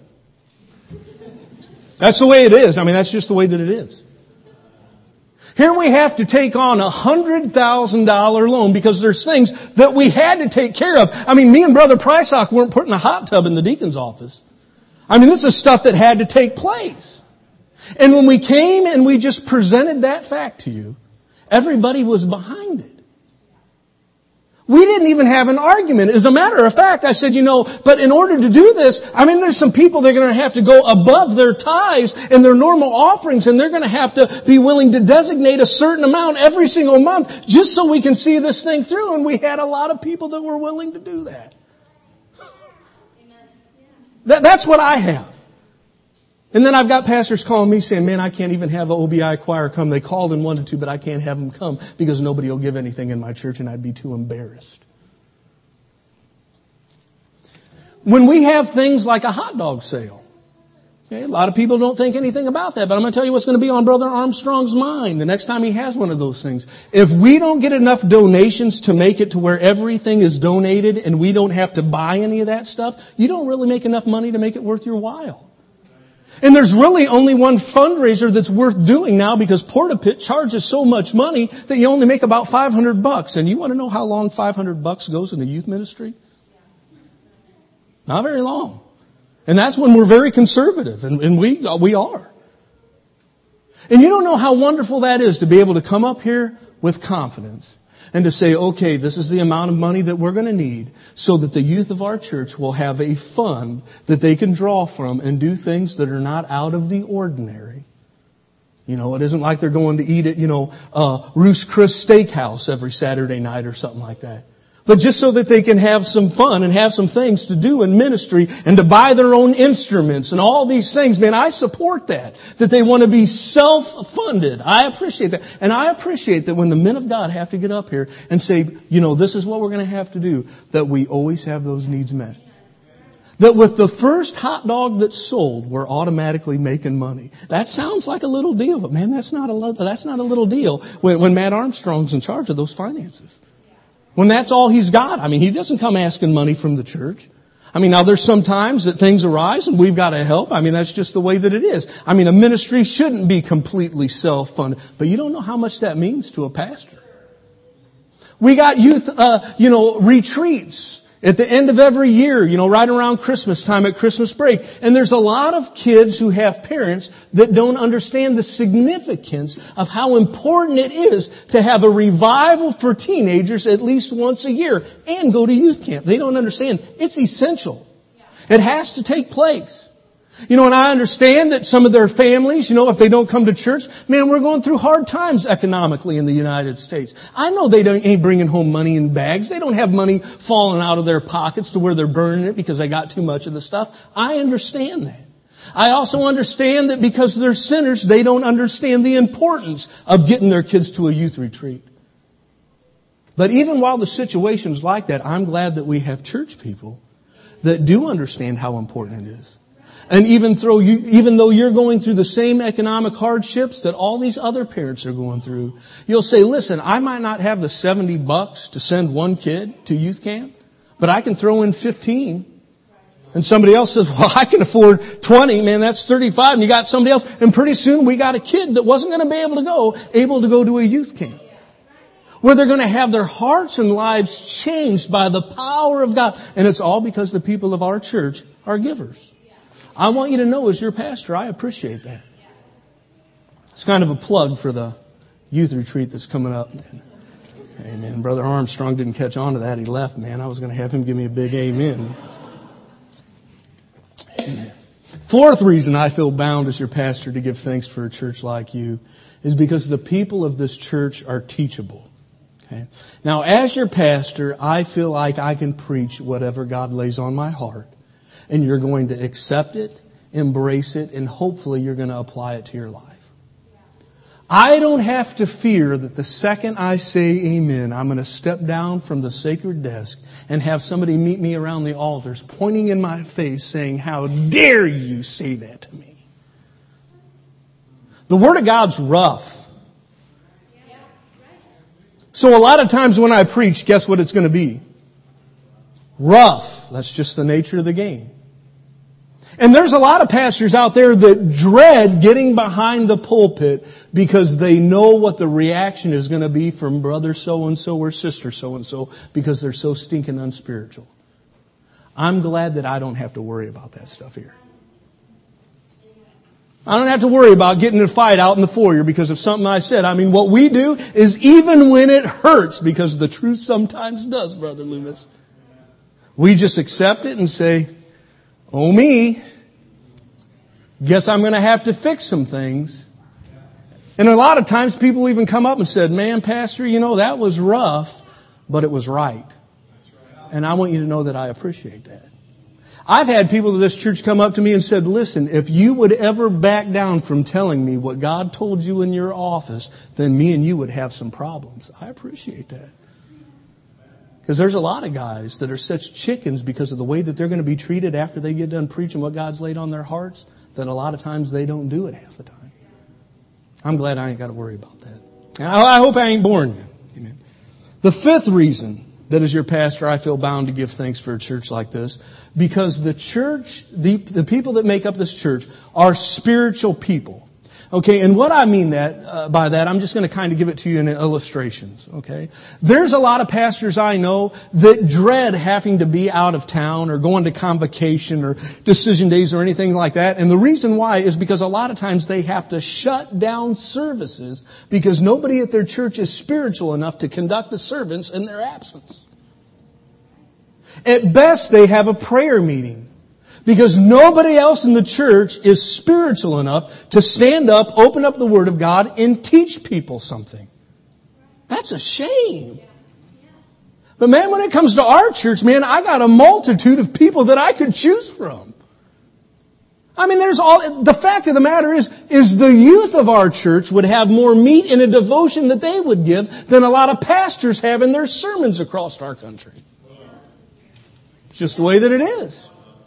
That's the way it is. That's just the way that it is. Here we have to take on a $100,000 loan because there's things that we had to take care of. Me and Brother Prysock weren't putting a hot tub in the deacon's office. This is stuff that had to take place. And when we came and we just presented that fact to you, everybody was behind it. We didn't even have an argument. As a matter of fact, I said, but in order to do this, there's some people that are going to have to go above their tithes and their normal offerings, and they're going to have to be willing to designate a certain amount every single month just so we can see this thing through. And we had a lot of people that were willing to do that. That's what I have. And then I've got pastors calling me saying, man, I can't even have the OBI choir come. They called and wanted to, but I can't have them come because nobody will give anything in my church and I'd be too embarrassed. When we have things like a hot dog sale, okay, a lot of people don't think anything about that, but I'm going to tell you what's going to be on Brother Armstrong's mind the next time he has one of those things. If we don't get enough donations to make it to where everything is donated and we don't have to buy any of that stuff, you don't really make enough money to make it worth your while. And there's really only one fundraiser that's worth doing now because Porta-Pit charges so much money that you only make about $500. And you want to know how long $500 goes in the youth ministry? Not very long. And that's when we're very conservative, and we are. And you don't know how wonderful that is to be able to come up here with confidence and to say, okay, this is the amount of money that we're going to need so that the youth of our church will have a fund that they can draw from and do things that are not out of the ordinary. It isn't like they're going to eat at, Ruth's Chris Steakhouse every Saturday night or something like that. But just so that they can have some fun and have some things to do in ministry and to buy their own instruments and all these things. Man, I support that they want to be self-funded. I appreciate that. And I appreciate that when the men of God have to get up here and say, this is what we're going to have to do, that we always have those needs met. That with the first hot dog that's sold, we're automatically making money. That sounds like a little deal, but man, that's not a little deal when Matt Armstrong's in charge of those finances. When that's all he's got. He doesn't come asking money from the church. Now there's some times that things arise and we've got to help. That's just the way that it is. A ministry shouldn't be completely self-funded. But you don't know how much that means to a pastor. We got youth, retreats at the end of every year, right around Christmas time at Christmas break. And there's a lot of kids who have parents that don't understand the significance of how important it is to have a revival for teenagers at least once a year and go to youth camp. They don't understand. It's essential. It has to take place. And I understand that some of their families, if they don't come to church, man, we're going through hard times economically in the United States. I know they ain't bringing home money in bags. They don't have money falling out of their pockets to where they're burning it because they got too much of the stuff. I understand that. I also understand that because they're sinners, they don't understand the importance of getting their kids to a youth retreat. But even while the situation's like that, I'm glad that we have church people that do understand how important it is. And even though you're going through the same economic hardships that all these other parents are going through, you'll say, listen, I might not have the $70 to send one kid to youth camp, but I can throw in 15. And somebody else says, well, I can afford 20, man, that's 35, and you got somebody else. And pretty soon we got a kid that wasn't going to be able to go to a youth camp, where they're going to have their hearts and lives changed by the power of God. And it's all because the people of our church are givers. I want you to know, as your pastor, I appreciate that. It's kind of a plug for the youth retreat that's coming up. Amen. Brother Armstrong didn't catch on to that. He left, man. I was going to have him give me a big amen. Amen. Fourth reason I feel bound as your pastor to give thanks for a church like you is because the people of this church are teachable. Okay? Now, as your pastor, I feel like I can preach whatever God lays on my heart. And you're going to accept it, embrace it, and hopefully you're going to apply it to your life. I don't have to fear that the second I say amen, I'm going to step down from the sacred desk and have somebody meet me around the altars, pointing in my face, saying, how dare you say that to me? The Word of God's rough. So a lot of times when I preach, guess what it's going to be? Rough. That's just the nature of the game. And there's a lot of pastors out there that dread getting behind the pulpit because they know what the reaction is going to be from brother so-and-so or sister so-and-so because they're so stinking unspiritual. I'm glad that I don't have to worry about that stuff here. I don't have to worry about getting in a fight out in the foyer because of something I said. I mean, what we do is even when it hurts, because the truth sometimes does, Brother Loomis, we just accept it and say, oh me, guess I'm going to have to fix some things. And a lot of times people even come up and said, man, Pastor, that was rough, but it was right. And I want you to know that I appreciate that. I've had people of this church come up to me and said, listen, if you would ever back down from telling me what God told you in your office, then me and you would have some problems. I appreciate that. Because there's a lot of guys that are such chickens because of the way that they're going to be treated after they get done preaching what God's laid on their hearts, that a lot of times they don't do it half the time. I'm glad I ain't got to worry about that. And I hope I ain't boring you. Amen. The fifth reason that as your pastor I feel bound to give thanks for a church like this, because the church, the people that make up this church are spiritual people. Okay, and what I mean by that, I'm just going to kind of give it to you in illustrations, okay? There's a lot of pastors I know that dread having to be out of town or going to convocation or decision days or anything like that. And the reason why is because a lot of times they have to shut down services because nobody at their church is spiritual enough to conduct the service in their absence. At best, they have a prayer meeting. Because nobody else in the church is spiritual enough to stand up, open up the Word of God, and teach people something. That's a shame. But man, when it comes to our church, man, I got a multitude of people that I could choose from. I mean, the fact of the matter is the youth of our church would have more meat in a devotion that they would give than a lot of pastors have in their sermons across our country. It's just the way that it is.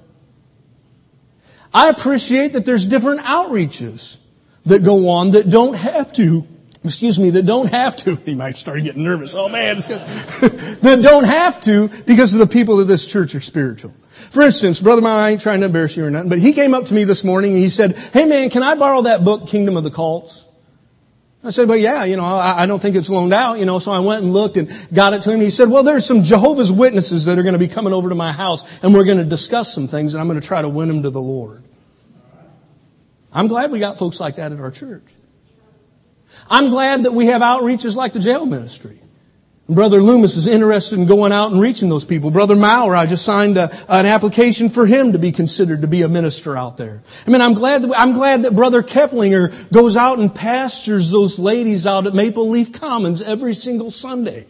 I appreciate that there's different outreaches that go on that don't have to, he might start getting nervous. Oh man, that don't have to because the people of this church are spiritual. For instance, Brother Mine, I ain't trying to embarrass you or nothing, but he came up to me this morning and he said, hey man, can I borrow that book, Kingdom of the Cults? I said, well, yeah, I don't think it's loaned out, so I went and looked and got it to him. He said, well, there's some Jehovah's Witnesses that are going to be coming over to my house and we're going to discuss some things and I'm going to try to win them to the Lord. I'm glad we got folks like that at our church. I'm glad that we have outreaches like the jail ministry. Brother Loomis is interested in going out and reaching those people. Brother Maurer, I just signed an application for him to be considered to be a minister out there. I mean, I'm glad that Brother Keplinger goes out and pastors those ladies out at Maple Leaf Commons every single Sunday.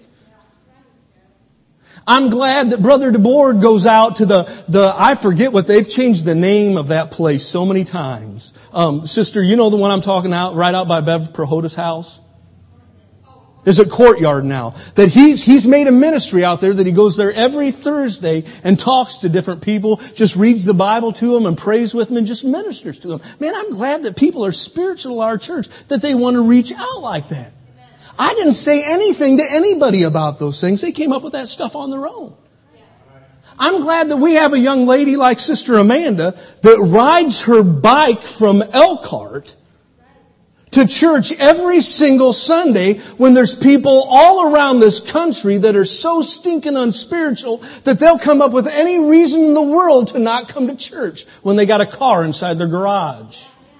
I'm glad that Brother DeBoard goes out to I forget what they've changed the name of that place so many times. Sister, you know the one I'm talking about, right out by Bev Prohoda's house? is at Courtyard now. That he's made a ministry out there that he goes there every Thursday and talks to different people, just reads the Bible to them and prays with them and just ministers to them. Man, I'm glad that people are spiritual at our church, that they want to reach out like that. I didn't say anything to anybody about those things. They came up with that stuff on their own. I'm glad that we have a young lady like Sister Amanda that rides her bike from Elkhart to church every single Sunday when there's people all around this country that are so stinking unspiritual that they'll come up with any reason in the world to not come to church when they got a car inside their garage.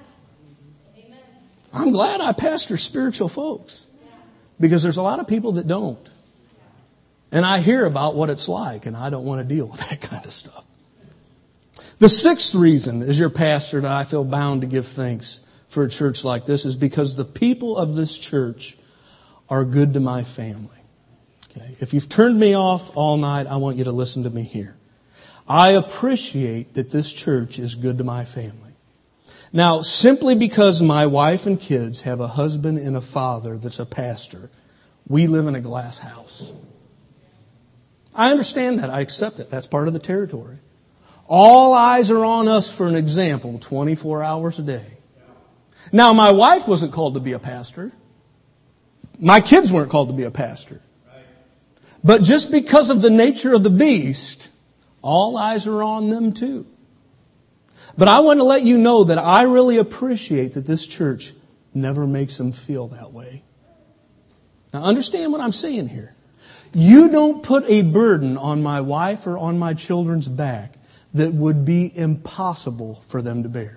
I'm glad I pastor spiritual folks because there's a lot of people that don't. And I hear about what it's like, and I don't want to deal with that kind of stuff. The sixth reason, as your pastor, that I feel bound to give thanks for a church like this is because the people of this church are good to my family. Okay? If you've turned me off all night, I want you to listen to me here. I appreciate that this church is good to my family. Now, simply because my wife and kids have a husband and a father that's a pastor, we live in a glass house. I understand that. I accept it. That's part of the territory. All eyes are on us for an example 24 hours a day. Now, my wife wasn't called to be a pastor. My kids weren't called to be a pastor. But just because of the nature of the beast, all eyes are on them too. But I want to let you know that I really appreciate that this church never makes them feel that way. Now, understand what I'm saying here. You don't put a burden on my wife or on my children's back that would be impossible for them to bear.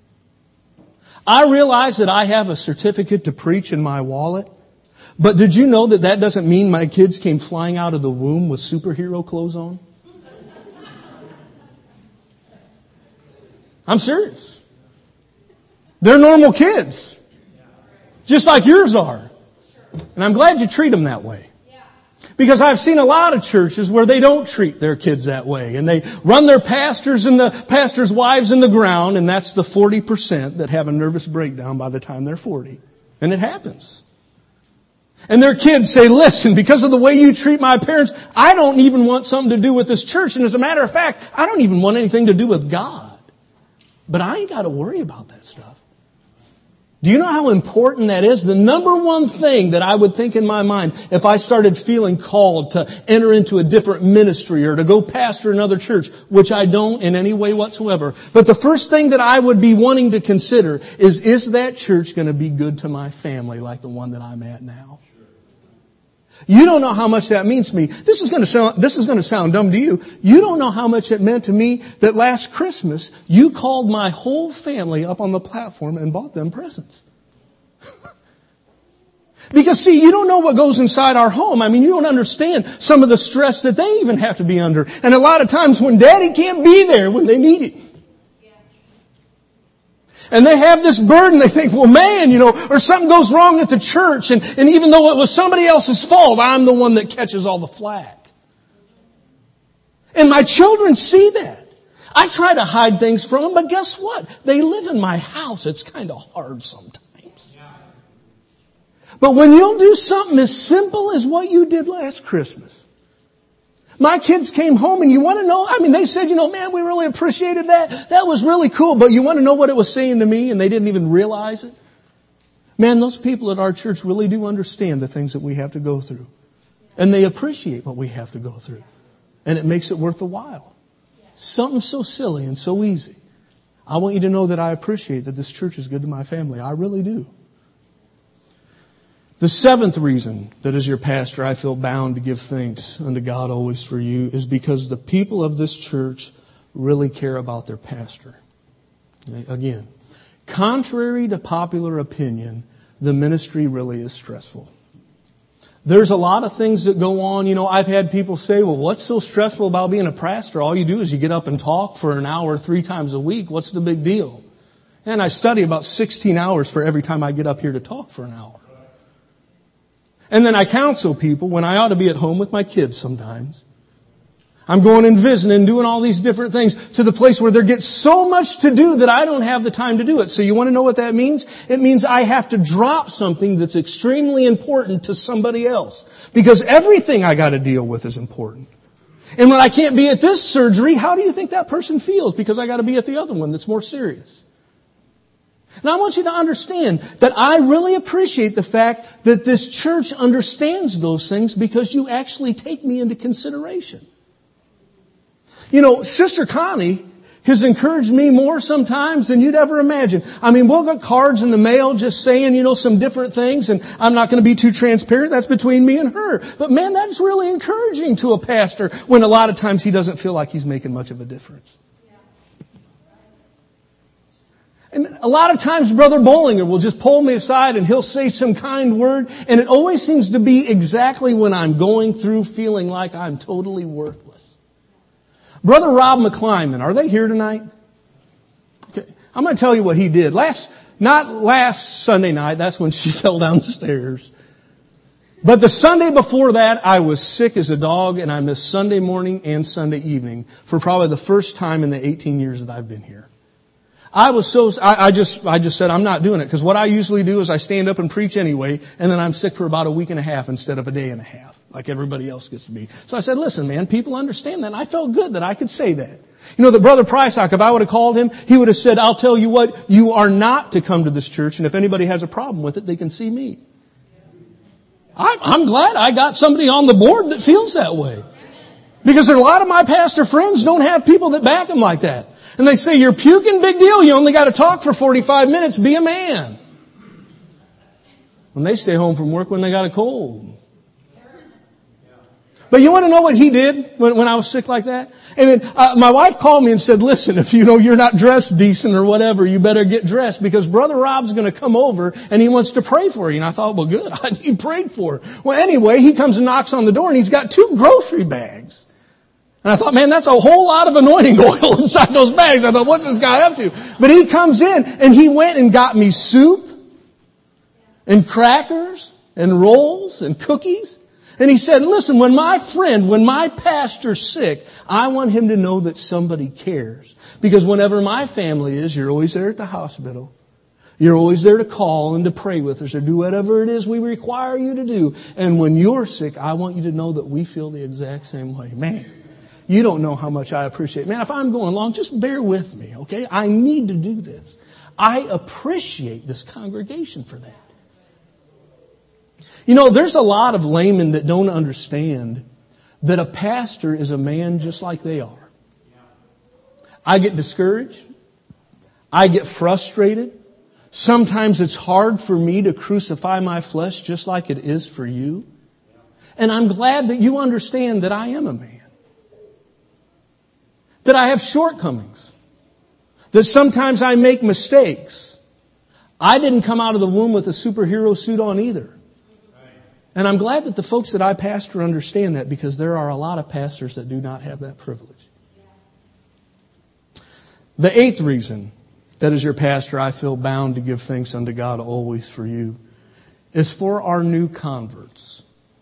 I realize that I have a certificate to preach in my wallet, but did you know that that doesn't mean my kids came flying out of the womb with superhero clothes on? I'm serious. They're normal kids, just like yours are. And I'm glad you treat them that way. Because I've seen a lot of churches where they don't treat their kids that way. And they run their pastors and the pastors' wives in the ground, and that's the 40% that have a nervous breakdown by the time they're 40. And it happens. And their kids say, listen, because of the way you treat my parents, I don't even want something to do with this church. And as a matter of fact, I don't even want anything to do with God. But I ain't got to worry about that stuff. Do you know how important that is? The number one thing that I would think in my mind if I started feeling called to enter into a different ministry or to go pastor another church, which I don't in any way whatsoever. But the first thing that I would be wanting to consider is that church going to be good to my family like the one that I'm at now? You don't know how much that means to me. This is going to sound dumb to you. You don't know how much it meant to me that last Christmas you called my whole family up on the platform and bought them presents. Because see, you don't know what goes inside our home. I mean, you don't understand some of the stress that they even have to be under. And a lot of times when Daddy can't be there when they need it. And they have this burden, they think, well man, or something goes wrong at the church, and even though it was somebody else's fault, I'm the one that catches all the flack. And my children see that. I try to hide things from them, but guess what? They live in my house. It's kind of hard sometimes. But when you'll do something as simple as what you did last Christmas, my kids came home and you want to know, they said, man, we really appreciated that. That was really cool. But you want to know what it was saying to me and they didn't even realize it? Man, those people at our church really do understand the things that we have to go through. And they appreciate what we have to go through. And it makes it worth the while. Something so silly and so easy. I want you to know that I appreciate that this church is good to my family. I really do. The seventh reason that as your pastor I feel bound to give thanks unto God always for you is because the people of this church really care about their pastor. Again, contrary to popular opinion, the ministry really is stressful. There's a lot of things that go on. I've had people say, well, what's so stressful about being a pastor? All you do is you get up and talk for an hour 3 times a week. What's the big deal? And I study about 16 hours for every time I get up here to talk for an hour. And then I counsel people when I ought to be at home with my kids sometimes. I'm going and visiting and doing all these different things to the place where there gets so much to do that I don't have the time to do it. So you want to know what that means? It means I have to drop something that's extremely important to somebody else. Because everything I got to deal with is important. And when I can't be at this surgery, how do you think that person feels? Because I got to be at the other one that's more serious. Now I want you to understand that I really appreciate the fact that this church understands those things because you actually take me into consideration. You know, Sister Connie has encouraged me more sometimes than you'd ever imagine. I mean, we'll get cards in the mail just saying, you know, some different things, and I'm not going to be too transparent. That's between me and her. But man, that's really encouraging to a pastor when a lot of times he doesn't feel like he's making much of a difference. And a lot of times Brother Bollinger will just pull me aside and he'll say some kind word, and it always seems to be exactly when I'm going through feeling like I'm totally worthless. Brother Rob McClyman, are they here tonight? Okay. I'm going to tell you what he did. Not last Sunday night, that's when she fell down the stairs. But the Sunday before that, I was sick as a dog, and I missed Sunday morning and Sunday evening for probably the first time in the 18 years that I've been here. I just said, I'm not doing it. Because what I usually do is I stand up and preach anyway, and then I'm sick for about a week and a half instead of a day and a half, like everybody else gets to be. So I said, listen, man, people understand that. And I felt good that I could say that. You know, the Brother Prysock, if I would have called him, he would have said, I'll tell you what, you are not to come to this church, and if anybody has a problem with it, they can see me. I'm glad I got somebody on the board that feels that way. Because a lot of my pastor friends don't have people that back them like that. And they say, you're puking, big deal. You only got to talk for 45 minutes. Be a man. When they stay home from work when they got a cold. But you want to know what he did when I was sick like that? And then my wife called me and said, listen, if you know you're not dressed decent or whatever, you better get dressed because Brother Rob's going to come over and he wants to pray for you. And I thought, well, good. I need prayed for. Well, anyway, he comes and knocks on the door and he's got 2 grocery bags. And I thought, man, that's a whole lot of anointing oil inside those bags. I thought, what's this guy up to? But he comes in and he went and got me soup and crackers and rolls and cookies. And he said, listen, when my pastor's sick, I want him to know that somebody cares. Because whenever my family is, you're always there at the hospital. You're always there to call and to pray with us or do whatever it is we require you to do. And when you're sick, I want you to know that we feel the exact same way. Man. You don't know how much I appreciate it. Man, if I'm going long, just bear with me, okay? I need to do this. I appreciate this congregation for that. You know, there's a lot of laymen that don't understand that a pastor is a man just like they are. I get discouraged. I get frustrated. Sometimes it's hard for me to crucify my flesh just like it is for you. And I'm glad that you understand that I am a man. That I have shortcomings. That sometimes I make mistakes. I didn't come out of the womb with a superhero suit on either. And I'm glad that the folks that I pastor understand that because there are a lot of pastors that do not have that privilege. The 8th reason that as your pastor I feel bound to give thanks unto God always for you is for our new converts.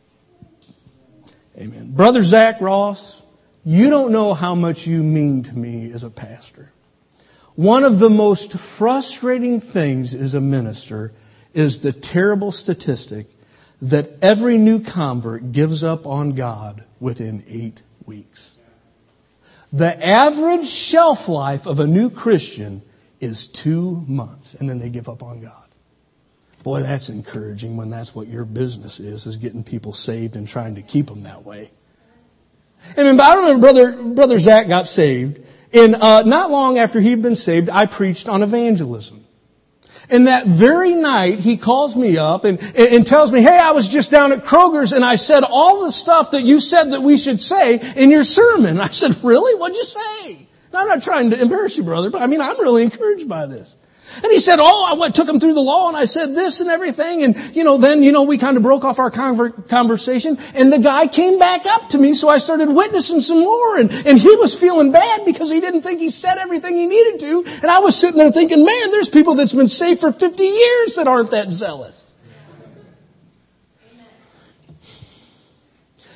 Amen. Brother Zach Ross, you don't know how much you mean to me as a pastor. One of the most frustrating things as a minister is the terrible statistic that every new convert gives up on God within 8 weeks. The average shelf life of a new Christian is 2 months, and then they give up on God. Boy, that's encouraging when that's what your business is getting people saved and trying to keep them that way. And I remember Brother Zach got saved, and not long after he'd been saved, I preached on evangelism. And that very night, he calls me up and tells me, hey, I was just down at Kroger's and I said all the stuff that you said that we should say in your sermon. I said, really? What'd you say? Now, I'm not trying to embarrass you, brother, but I'm really encouraged by this. And he said, I took him through the law and I said this and everything. And, then we kind of broke off our conversation. And the guy came back up to me, so I started witnessing some more. And he was feeling bad because he didn't think he said everything he needed to. And I was sitting there thinking, man, there's people that's been saved for 50 years that aren't that zealous.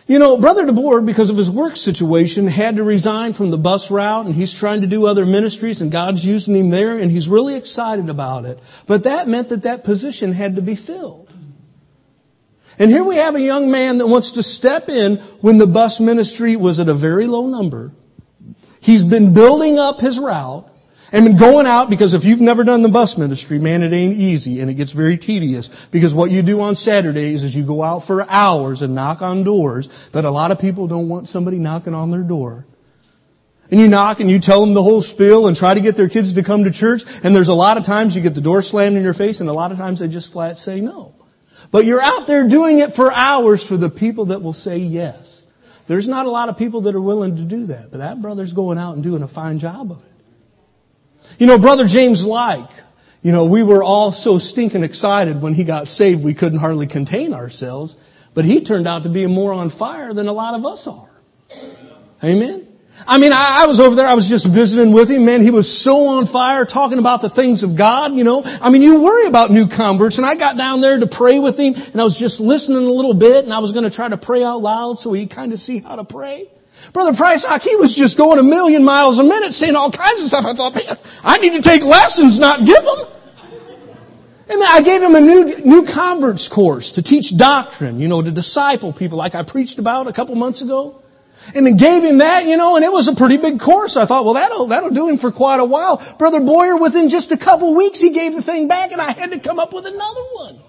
Brother DeBoer, because of his work situation, had to resign from the bus route, and he's trying to do other ministries, and God's using him there, and he's really excited about it. But that meant that position had to be filled. And here we have a young man that wants to step in when the bus ministry was at a very low number. He's been building up his route and been going out, because if you've never done the bus ministry, man, it ain't easy and it gets very tedious. Because what you do on Saturdays is you go out for hours and knock on doors, but a lot of people don't want somebody knocking on their door. And you knock and you tell them the whole spiel and try to get their kids to come to church, and there's a lot of times you get the door slammed in your face, and a lot of times they just flat say no. But you're out there doing it for hours for the people that will say yes. There's not a lot of people that are willing to do that, but that brother's going out and doing a fine job of it. Brother James Like, we were all so stinking excited when he got saved we couldn't hardly contain ourselves. But he turned out to be more on fire than a lot of us are. Amen? I was over there, I was just visiting with him, man. He was so on fire talking about the things of God, you worry about new converts, and I got down there to pray with him, and I was just listening a little bit, and I was going to try to pray out loud so he'd kind of see how to pray. Brother Price, he was just going 1,000,000 miles a minute saying all kinds of stuff. I thought, man, I need to take lessons, not give them. And then I gave him a new converts course to teach doctrine, to disciple people like I preached about a couple months ago. And then gave him that, and it was a pretty big course. I thought, well, that'll do him for quite a while. Brother Boyer, within just a couple weeks, he gave the thing back, and I had to come up with another one.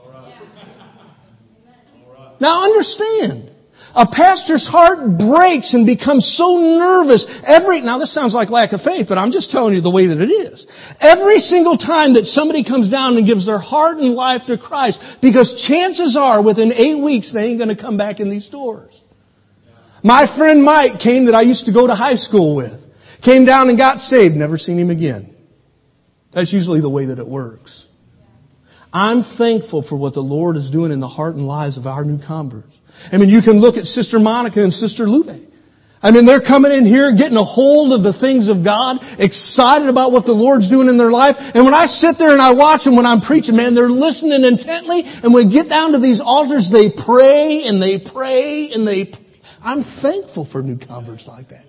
Now understand. A pastor's heart breaks and becomes so nervous now this sounds like lack of faith, but I'm just telling you the way that it is. Every single time that somebody comes down and gives their heart and life to Christ, because chances are within 8 weeks they ain't going to come back in these doors. My friend Mike that I used to go to high school with, came down and got saved, never seen him again. That's usually the way that it works. I'm thankful for what the Lord is doing in the heart and lives of our new converts. You can look at Sister Monica and Sister Lupe. They're coming in here, getting a hold of the things of God, excited about what the Lord's doing in their life. And when I sit there and I watch them when I'm preaching, man, they're listening intently. And when we get down to these altars, they pray and they pray and they pray. I'm thankful for new converts like that.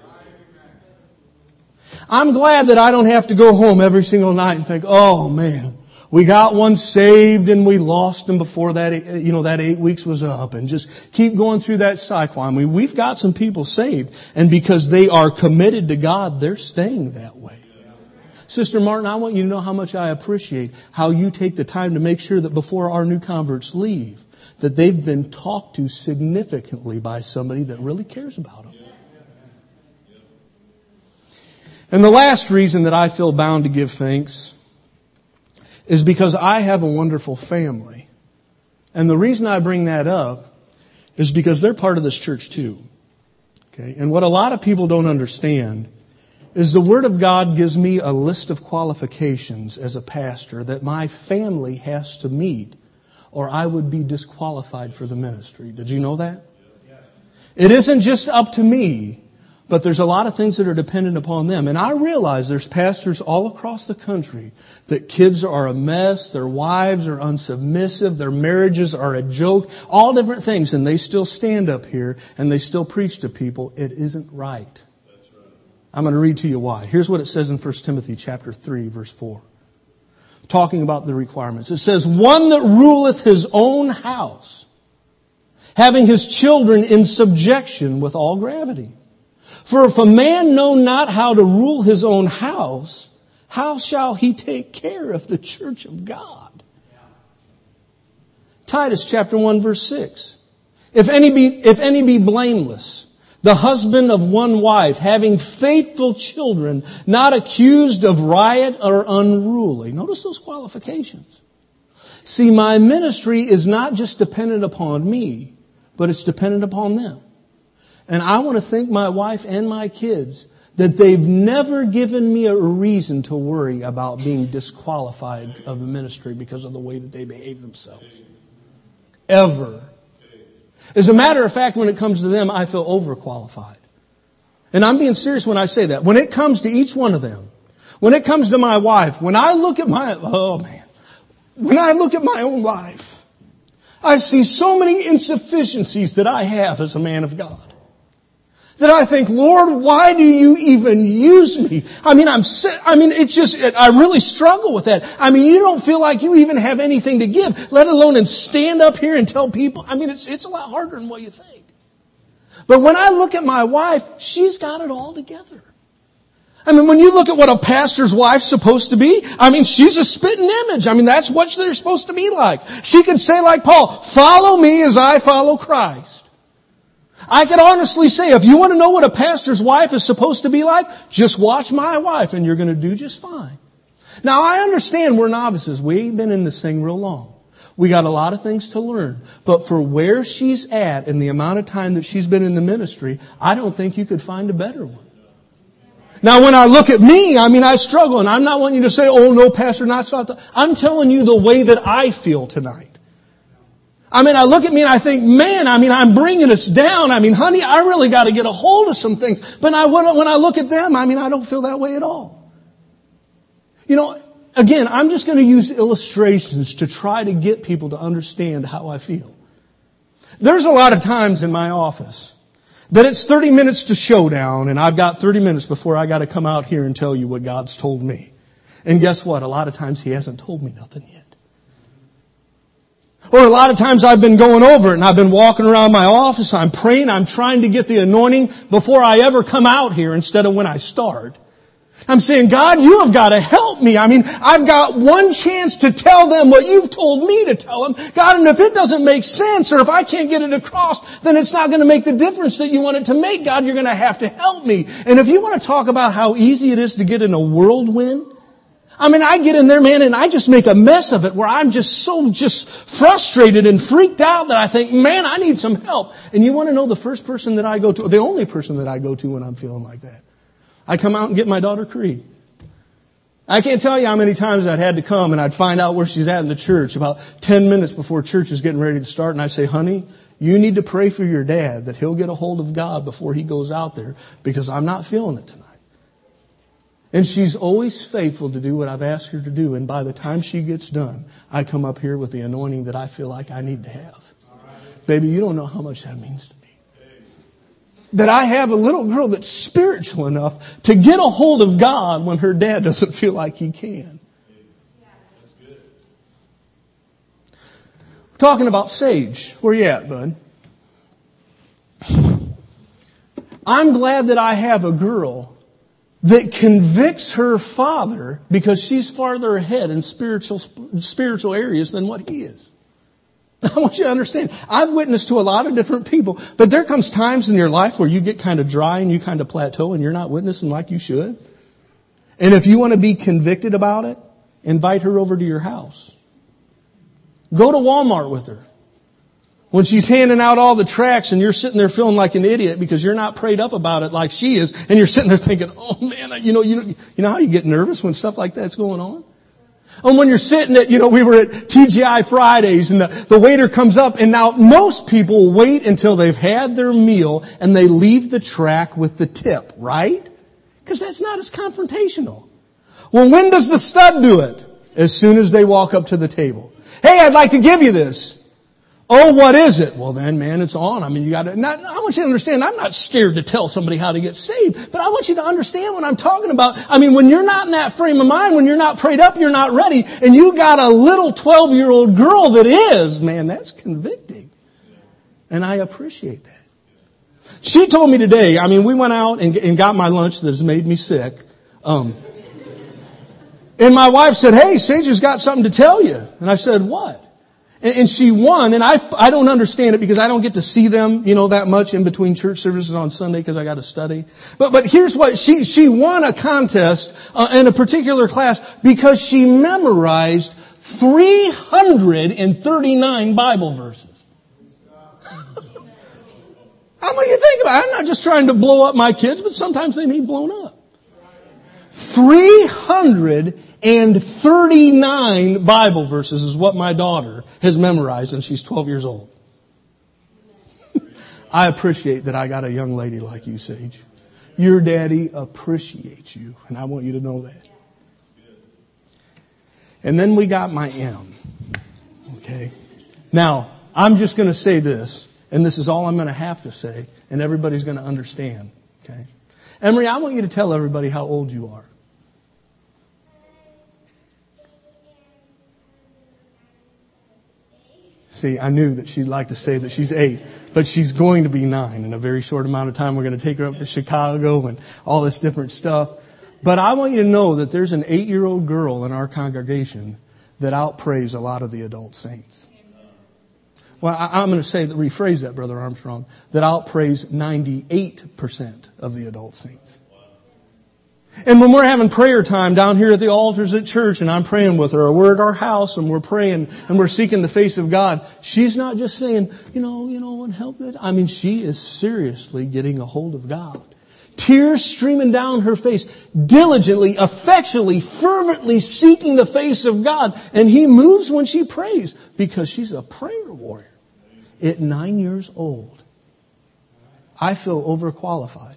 I'm glad that I don't have to go home every single night and think, oh man, we got one saved and we lost him before that 8 weeks was up, and just keep going through that cycle. We've got some people saved, and because they are committed to God, they're staying that way. Sister Martin, I want you to know how much I appreciate how you take the time to make sure that before our new converts leave, that they've been talked to significantly by somebody that really cares about them. And the last reason that I feel bound to give thanks is because I have a wonderful family. And the reason I bring that up is because they're part of this church too. Okay? And what a lot of people don't understand is the Word of God gives me a list of qualifications as a pastor that my family has to meet, or I would be disqualified for the ministry. Did you know that? It isn't just up to me, but there's a lot of things that are dependent upon them. And I realize there's pastors all across the country that kids are a mess, their wives are unsubmissive, their marriages are a joke, all different things, and they still stand up here and they still preach to people. It isn't right. That's right. I'm going to read to you why. Here's what it says in 1 Timothy chapter 3, verse 4. Talking about the requirements. It says, one that ruleth his own house, having his children in subjection with all gravity. For if a man know not how to rule his own house, how shall he take care of the church of God? Titus chapter 1 verse 6. If any be blameless, the husband of one wife, having faithful children, not accused of riot or unruly. Notice those qualifications. See, my ministry is not just dependent upon me, but it's dependent upon them. And I want to thank my wife and my kids that they've never given me a reason to worry about being disqualified of the ministry because of the way that they behave themselves. Ever. As a matter of fact, when it comes to them, I feel overqualified. And I'm being serious when I say that. When it comes to each one of them, when it comes to my wife, when I look at my own life, I see so many insufficiencies that I have as a man of God. That I think, Lord, why do you even use me? I really struggle with that. I mean, you don't feel like you even have anything to give, let alone and stand up here and tell people. I mean, it's a lot harder than what you think. But when I look at my wife, she's got it all together. I mean, when you look at what a pastor's wife's supposed to be, I mean, she's a spitting image. I mean, that's what they're supposed to be like. She could say like Paul, follow me as I follow Christ. I could honestly say, if you want to know what a pastor's wife is supposed to be like, just watch my wife and you're going to do just fine. Now, I understand we're novices. We ain't been in this thing real long. We got a lot of things to learn. But for where she's at and the amount of time that she's been in the ministry, I don't think you could find a better one. Now, when I look at me, I mean, I struggle. And I'm not wanting you to say, oh, no, Pastor, not so. I'm telling you the way that I feel tonight. I mean, I look at me and I think, man, I mean, I'm bringing us down. I mean, honey, I really got to get a hold of some things. But when I look at them, I mean, I don't feel that way at all. You know, again, I'm just going to use illustrations to try to get people to understand how I feel. There's a lot of times in my office that it's 30 minutes to showdown, and I've got 30 minutes before I got to come out here and tell you what God's told me. And guess what? A lot of times He hasn't told me nothing yet. Or a lot of times I've been going over it and I've been walking around my office, I'm praying, I'm trying to get the anointing before I ever come out here instead of when I start. I'm saying, God, you have got to help me. I mean, I've got one chance to tell them what you've told me to tell them. God, and if it doesn't make sense or if I can't get it across, then it's not going to make the difference that you want it to make. God, you're going to have to help me. And if you want to talk about how easy it is to get in a whirlwind, I mean, I get in there, man, and I just make a mess of it where I'm just frustrated and freaked out that I think, man, I need some help. And you want to know the first person that I go to, the only person that I go to when I'm feeling like that? I come out and get my daughter Cree. I can't tell you how many times I'd had to come and I'd find out where she's at in the church about 10 minutes before church is getting ready to start. And I say, honey, you need to pray for your dad that he'll get a hold of God before he goes out there because I'm not feeling it tonight. And she's always faithful to do what I've asked her to do. And by the time she gets done, I come up here with the anointing that I feel like I need to have. Baby, you don't know how much that means to me. That I have a little girl that's spiritual enough to get a hold of God when her dad doesn't feel like he can. We're talking about Sage. Where you at, bud? I'm glad that I have a girl that convicts her father because she's farther ahead in spiritual areas than what he is. I want you to understand, I've witnessed to a lot of different people, but there comes times in your life where you get kind of dry and you kind of plateau and you're not witnessing like you should. And if you want to be convicted about it, invite her over to your house. Go to Walmart with her. When she's handing out all the tracts and you're sitting there feeling like an idiot because you're not prayed up about it like she is, and you're sitting there thinking, oh man, you know how you get nervous when stuff like that's going on? And when you're sitting at, we were at TGI Fridays and the waiter comes up, and now most people wait until they've had their meal and they leave the track with the tip, right? Because that's not as confrontational. Well, when does the stud do it? As soon as they walk up to the table. Hey, I'd like to give you this. Oh, what is it? Well then, man, it's on. I mean, I want you to understand, I'm not scared to tell somebody how to get saved, but I want you to understand what I'm talking about. I mean, when you're not in that frame of mind, when you're not prayed up, you're not ready, and you got a little 12-year-old girl that is, man, that's convicting. And I appreciate that. She told me today, I mean, we went out and got my lunch that has made me sick. And my wife said, hey, Sage has got something to tell you. And I said, what? And she won, and I don't understand it because I don't get to see them, that much in between church services on Sunday because I got to study. But here's what, she won a contest in a particular class because she memorized 339 Bible verses. How many you think about it? I'm not just trying to blow up my kids, but sometimes they need blown up. 339 Bible verses is what my daughter has memorized, and she's 12 years old. I appreciate that I got a young lady like you, Sage. Your daddy appreciates you, and I want you to know that. And then we got my M. Okay? Now, I'm just going to say this, and this is all I'm going to have to say, and everybody's going to understand. Okay? Emery, I want you to tell everybody how old you are. See, I knew that she'd like to say that she's 8, but she's going to be 9 in a very short amount of time. We're going to take her up to Chicago and all this different stuff. But I want you to know that there's an 8-year-old girl in our congregation that outprays a lot of the adult saints. Well, I'm going to rephrase that, Brother Armstrong, that outprays 98% of the adult saints. And when we're having prayer time down here at the altars at church and I'm praying with her, or we're at our house and we're praying and we're seeking the face of God, she's not just saying, and help it. I mean, she is seriously getting a hold of God. Tears streaming down her face, diligently, affectionately, fervently seeking the face of God. And He moves when she prays because she's a prayer warrior. At 9 years old, I feel overqualified.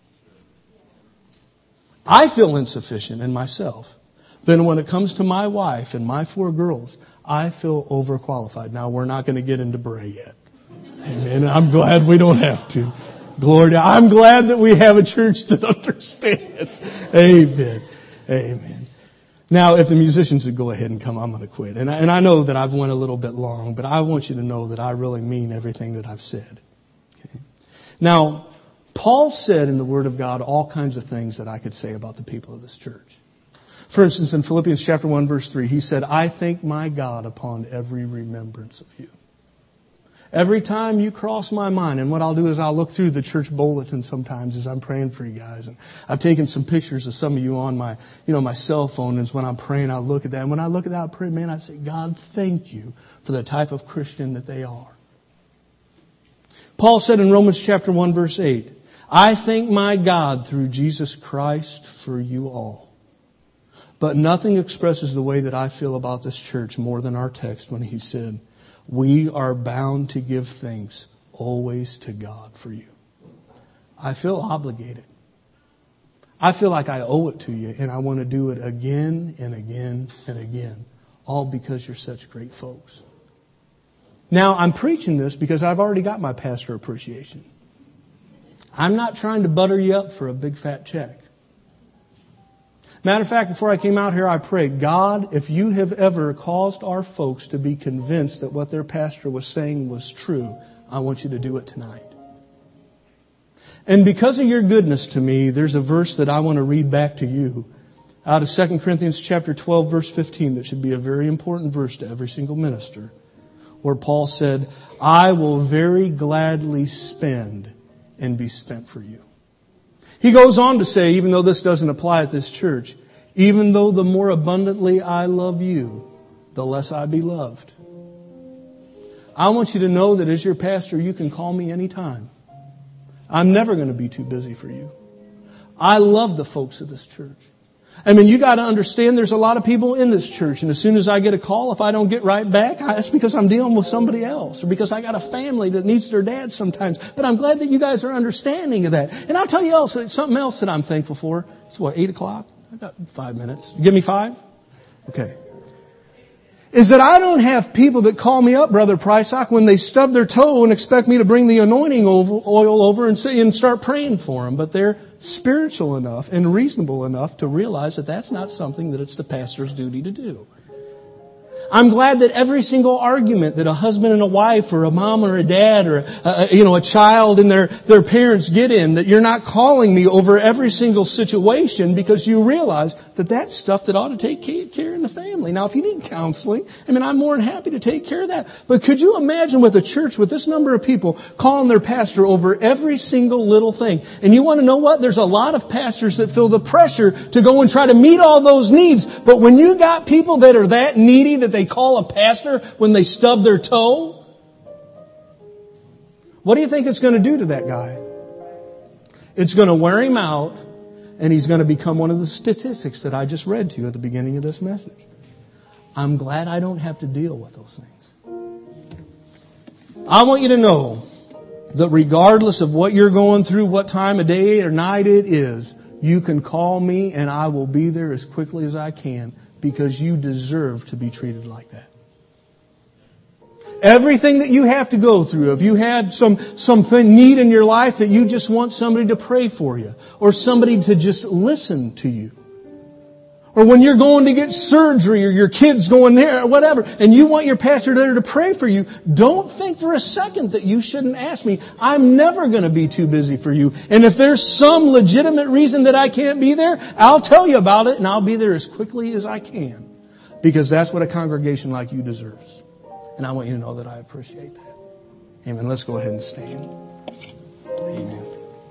I feel insufficient in myself. Then when it comes to my wife and my 4 girls, I feel overqualified. Now, we're not going to get into Bray yet. Amen. I'm glad we don't have to. Glory to God. I'm glad that we have a church that understands. Amen. Amen. Now, if the musicians would go ahead and come, I'm going to quit. And I know that I've went a little bit long, but I want you to know that I really mean everything that I've said. Okay. Now, Paul said in the Word of God all kinds of things that I could say about the people of this church. For instance, in Philippians chapter 1, verse 3, he said, I thank my God upon every remembrance of you. Every time you cross my mind, and what I'll do is I'll look through the church bulletin sometimes as I'm praying for you guys. And I've taken some pictures of some of you on my, my cell phone. And when I'm praying, I'll look at that. And when I look at that, I pray, man, I say, God, thank you for the type of Christian that they are. Paul said in Romans chapter 1, verse 8, I thank my God through Jesus Christ for you all. But nothing expresses the way that I feel about this church more than our text when he said, we are bound to give thanks always to God for you. I feel obligated. I feel like I owe it to you, and I want to do it again and again and again, all because you're such great folks. Now, I'm preaching this because I've already got my pastor appreciation. I'm not trying to butter you up for a big fat check. Matter of fact, before I came out here, I prayed, God, if you have ever caused our folks to be convinced that what their pastor was saying was true, I want you to do it tonight. And because of your goodness to me, there's a verse that I want to read back to you out of 2 Corinthians chapter 12, verse 15, that should be a very important verse to every single minister, where Paul said, I will very gladly spend and be spent for you. He goes on to say, even though this doesn't apply at this church, even though the more abundantly I love you, the less I be loved. I want you to know that as your pastor, you can call me anytime. I'm never going to be too busy for you. I love the folks of this church. I mean, you got to understand there's a lot of people in this church, and as soon as I get a call, if I don't get right back, that's because I'm dealing with somebody else, or because I got a family that needs their dad sometimes. But I'm glad that you guys are understanding of that. And I'll tell you also, something else that I'm thankful for. It's 8 o'clock? I've got 5 minutes. You give me 5? Okay. Is that I don't have people that call me up, Brother Prysock, when they stub their toe and expect me to bring the anointing oil over and start praying for them. But they're spiritual enough and reasonable enough to realize that that's not something that it's the pastor's duty to do. I'm glad that every single argument that a husband and a wife or a mom or a dad or a child and their parents get in, that you're not calling me over every single situation because you realize that that's stuff that ought to take care in the family. Now, if you need counseling, I'm more than happy to take care of that. But could you imagine with a church with this number of people calling their pastor over every single little thing? And you want to know what? There's a lot of pastors that feel the pressure to go and try to meet all those needs. But when you got people that are that needy that they call a pastor when they stub their toe, what do you think it's going to do to that guy? It's going to wear him out, and he's going to become one of the statistics that I just read to you at the beginning of this message. I'm glad I don't have to deal with those things. I want you to know that regardless of what you're going through, what time of day or night it is, you can call me and I will be there as quickly as I can, because you deserve to be treated like that. Everything that you have to go through, if you had something need in your life that you just want somebody to pray for you, or somebody to just listen to you, or when you're going to get surgery, or your kid's going there, or whatever, and you want your pastor there to pray for you, don't think for a second that you shouldn't ask me. I'm never going to be too busy for you. And if there's some legitimate reason that I can't be there, I'll tell you about it, and I'll be there as quickly as I can. Because that's what a congregation like you deserves. And I want you to know that I appreciate that. Amen. Let's go ahead and stand. Amen.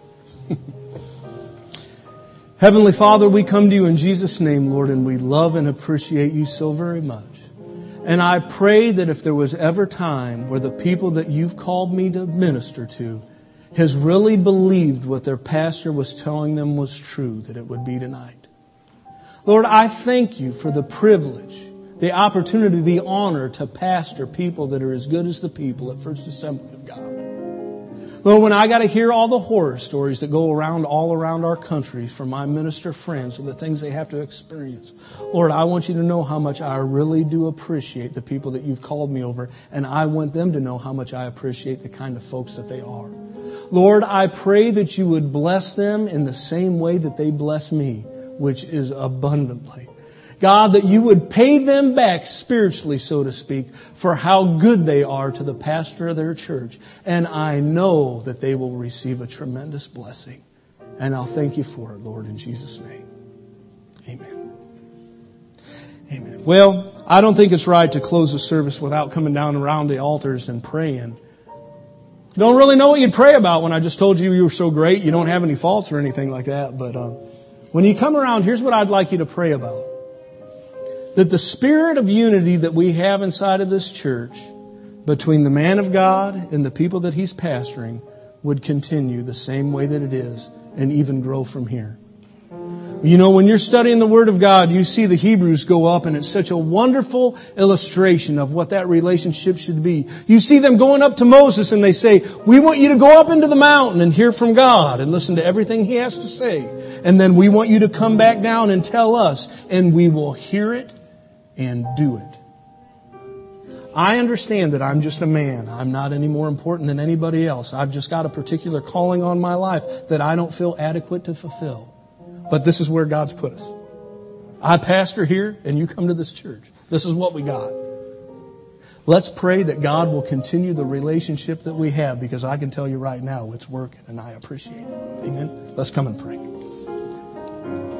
Heavenly Father, we come to you in Jesus' name, Lord, and we love and appreciate you so very much. And I pray that if there was ever time where the people that you've called me to minister to has really believed what their pastor was telling them was true, that it would be tonight. Lord, I thank you for the privilege, the opportunity, the honor to pastor people that are as good as the people at First Assembly of God. Lord, when I got to hear all the horror stories that go around all around our country from my minister friends and the things they have to experience, Lord, I want you to know how much I really do appreciate the people that you've called me over, and I want them to know how much I appreciate the kind of folks that they are. Lord, I pray that you would bless them in the same way that they bless me, which is abundantly. God, that you would pay them back spiritually, so to speak, for how good they are to the pastor of their church. And I know that they will receive a tremendous blessing. And I'll thank you for it, Lord, in Jesus' name. Amen. Amen. Well, I don't think it's right to close the service without coming down around the altars and praying. You don't really know what you'd pray about when I just told you were so great. You don't have any faults or anything like that. But when you come around, here's what I'd like you to pray about. That the spirit of unity that we have inside of this church between the man of God and the people that he's pastoring would continue the same way that it is and even grow from here. You know, when you're studying the Word of God, you see the Hebrews go up, and it's such a wonderful illustration of what that relationship should be. You see them going up to Moses and they say, we want you to go up into the mountain and hear from God and listen to everything He has to say. And then we want you to come back down and tell us, and we will hear it and do it. I understand that I'm just a man. I'm not any more important than anybody else. I've just got a particular calling on my life that I don't feel adequate to fulfill. But this is where God's put us. I pastor here and you come to this church. This is what we got. Let's pray that God will continue the relationship that we have, because I can tell you right now it's working and I appreciate it. Amen. Let's come and pray.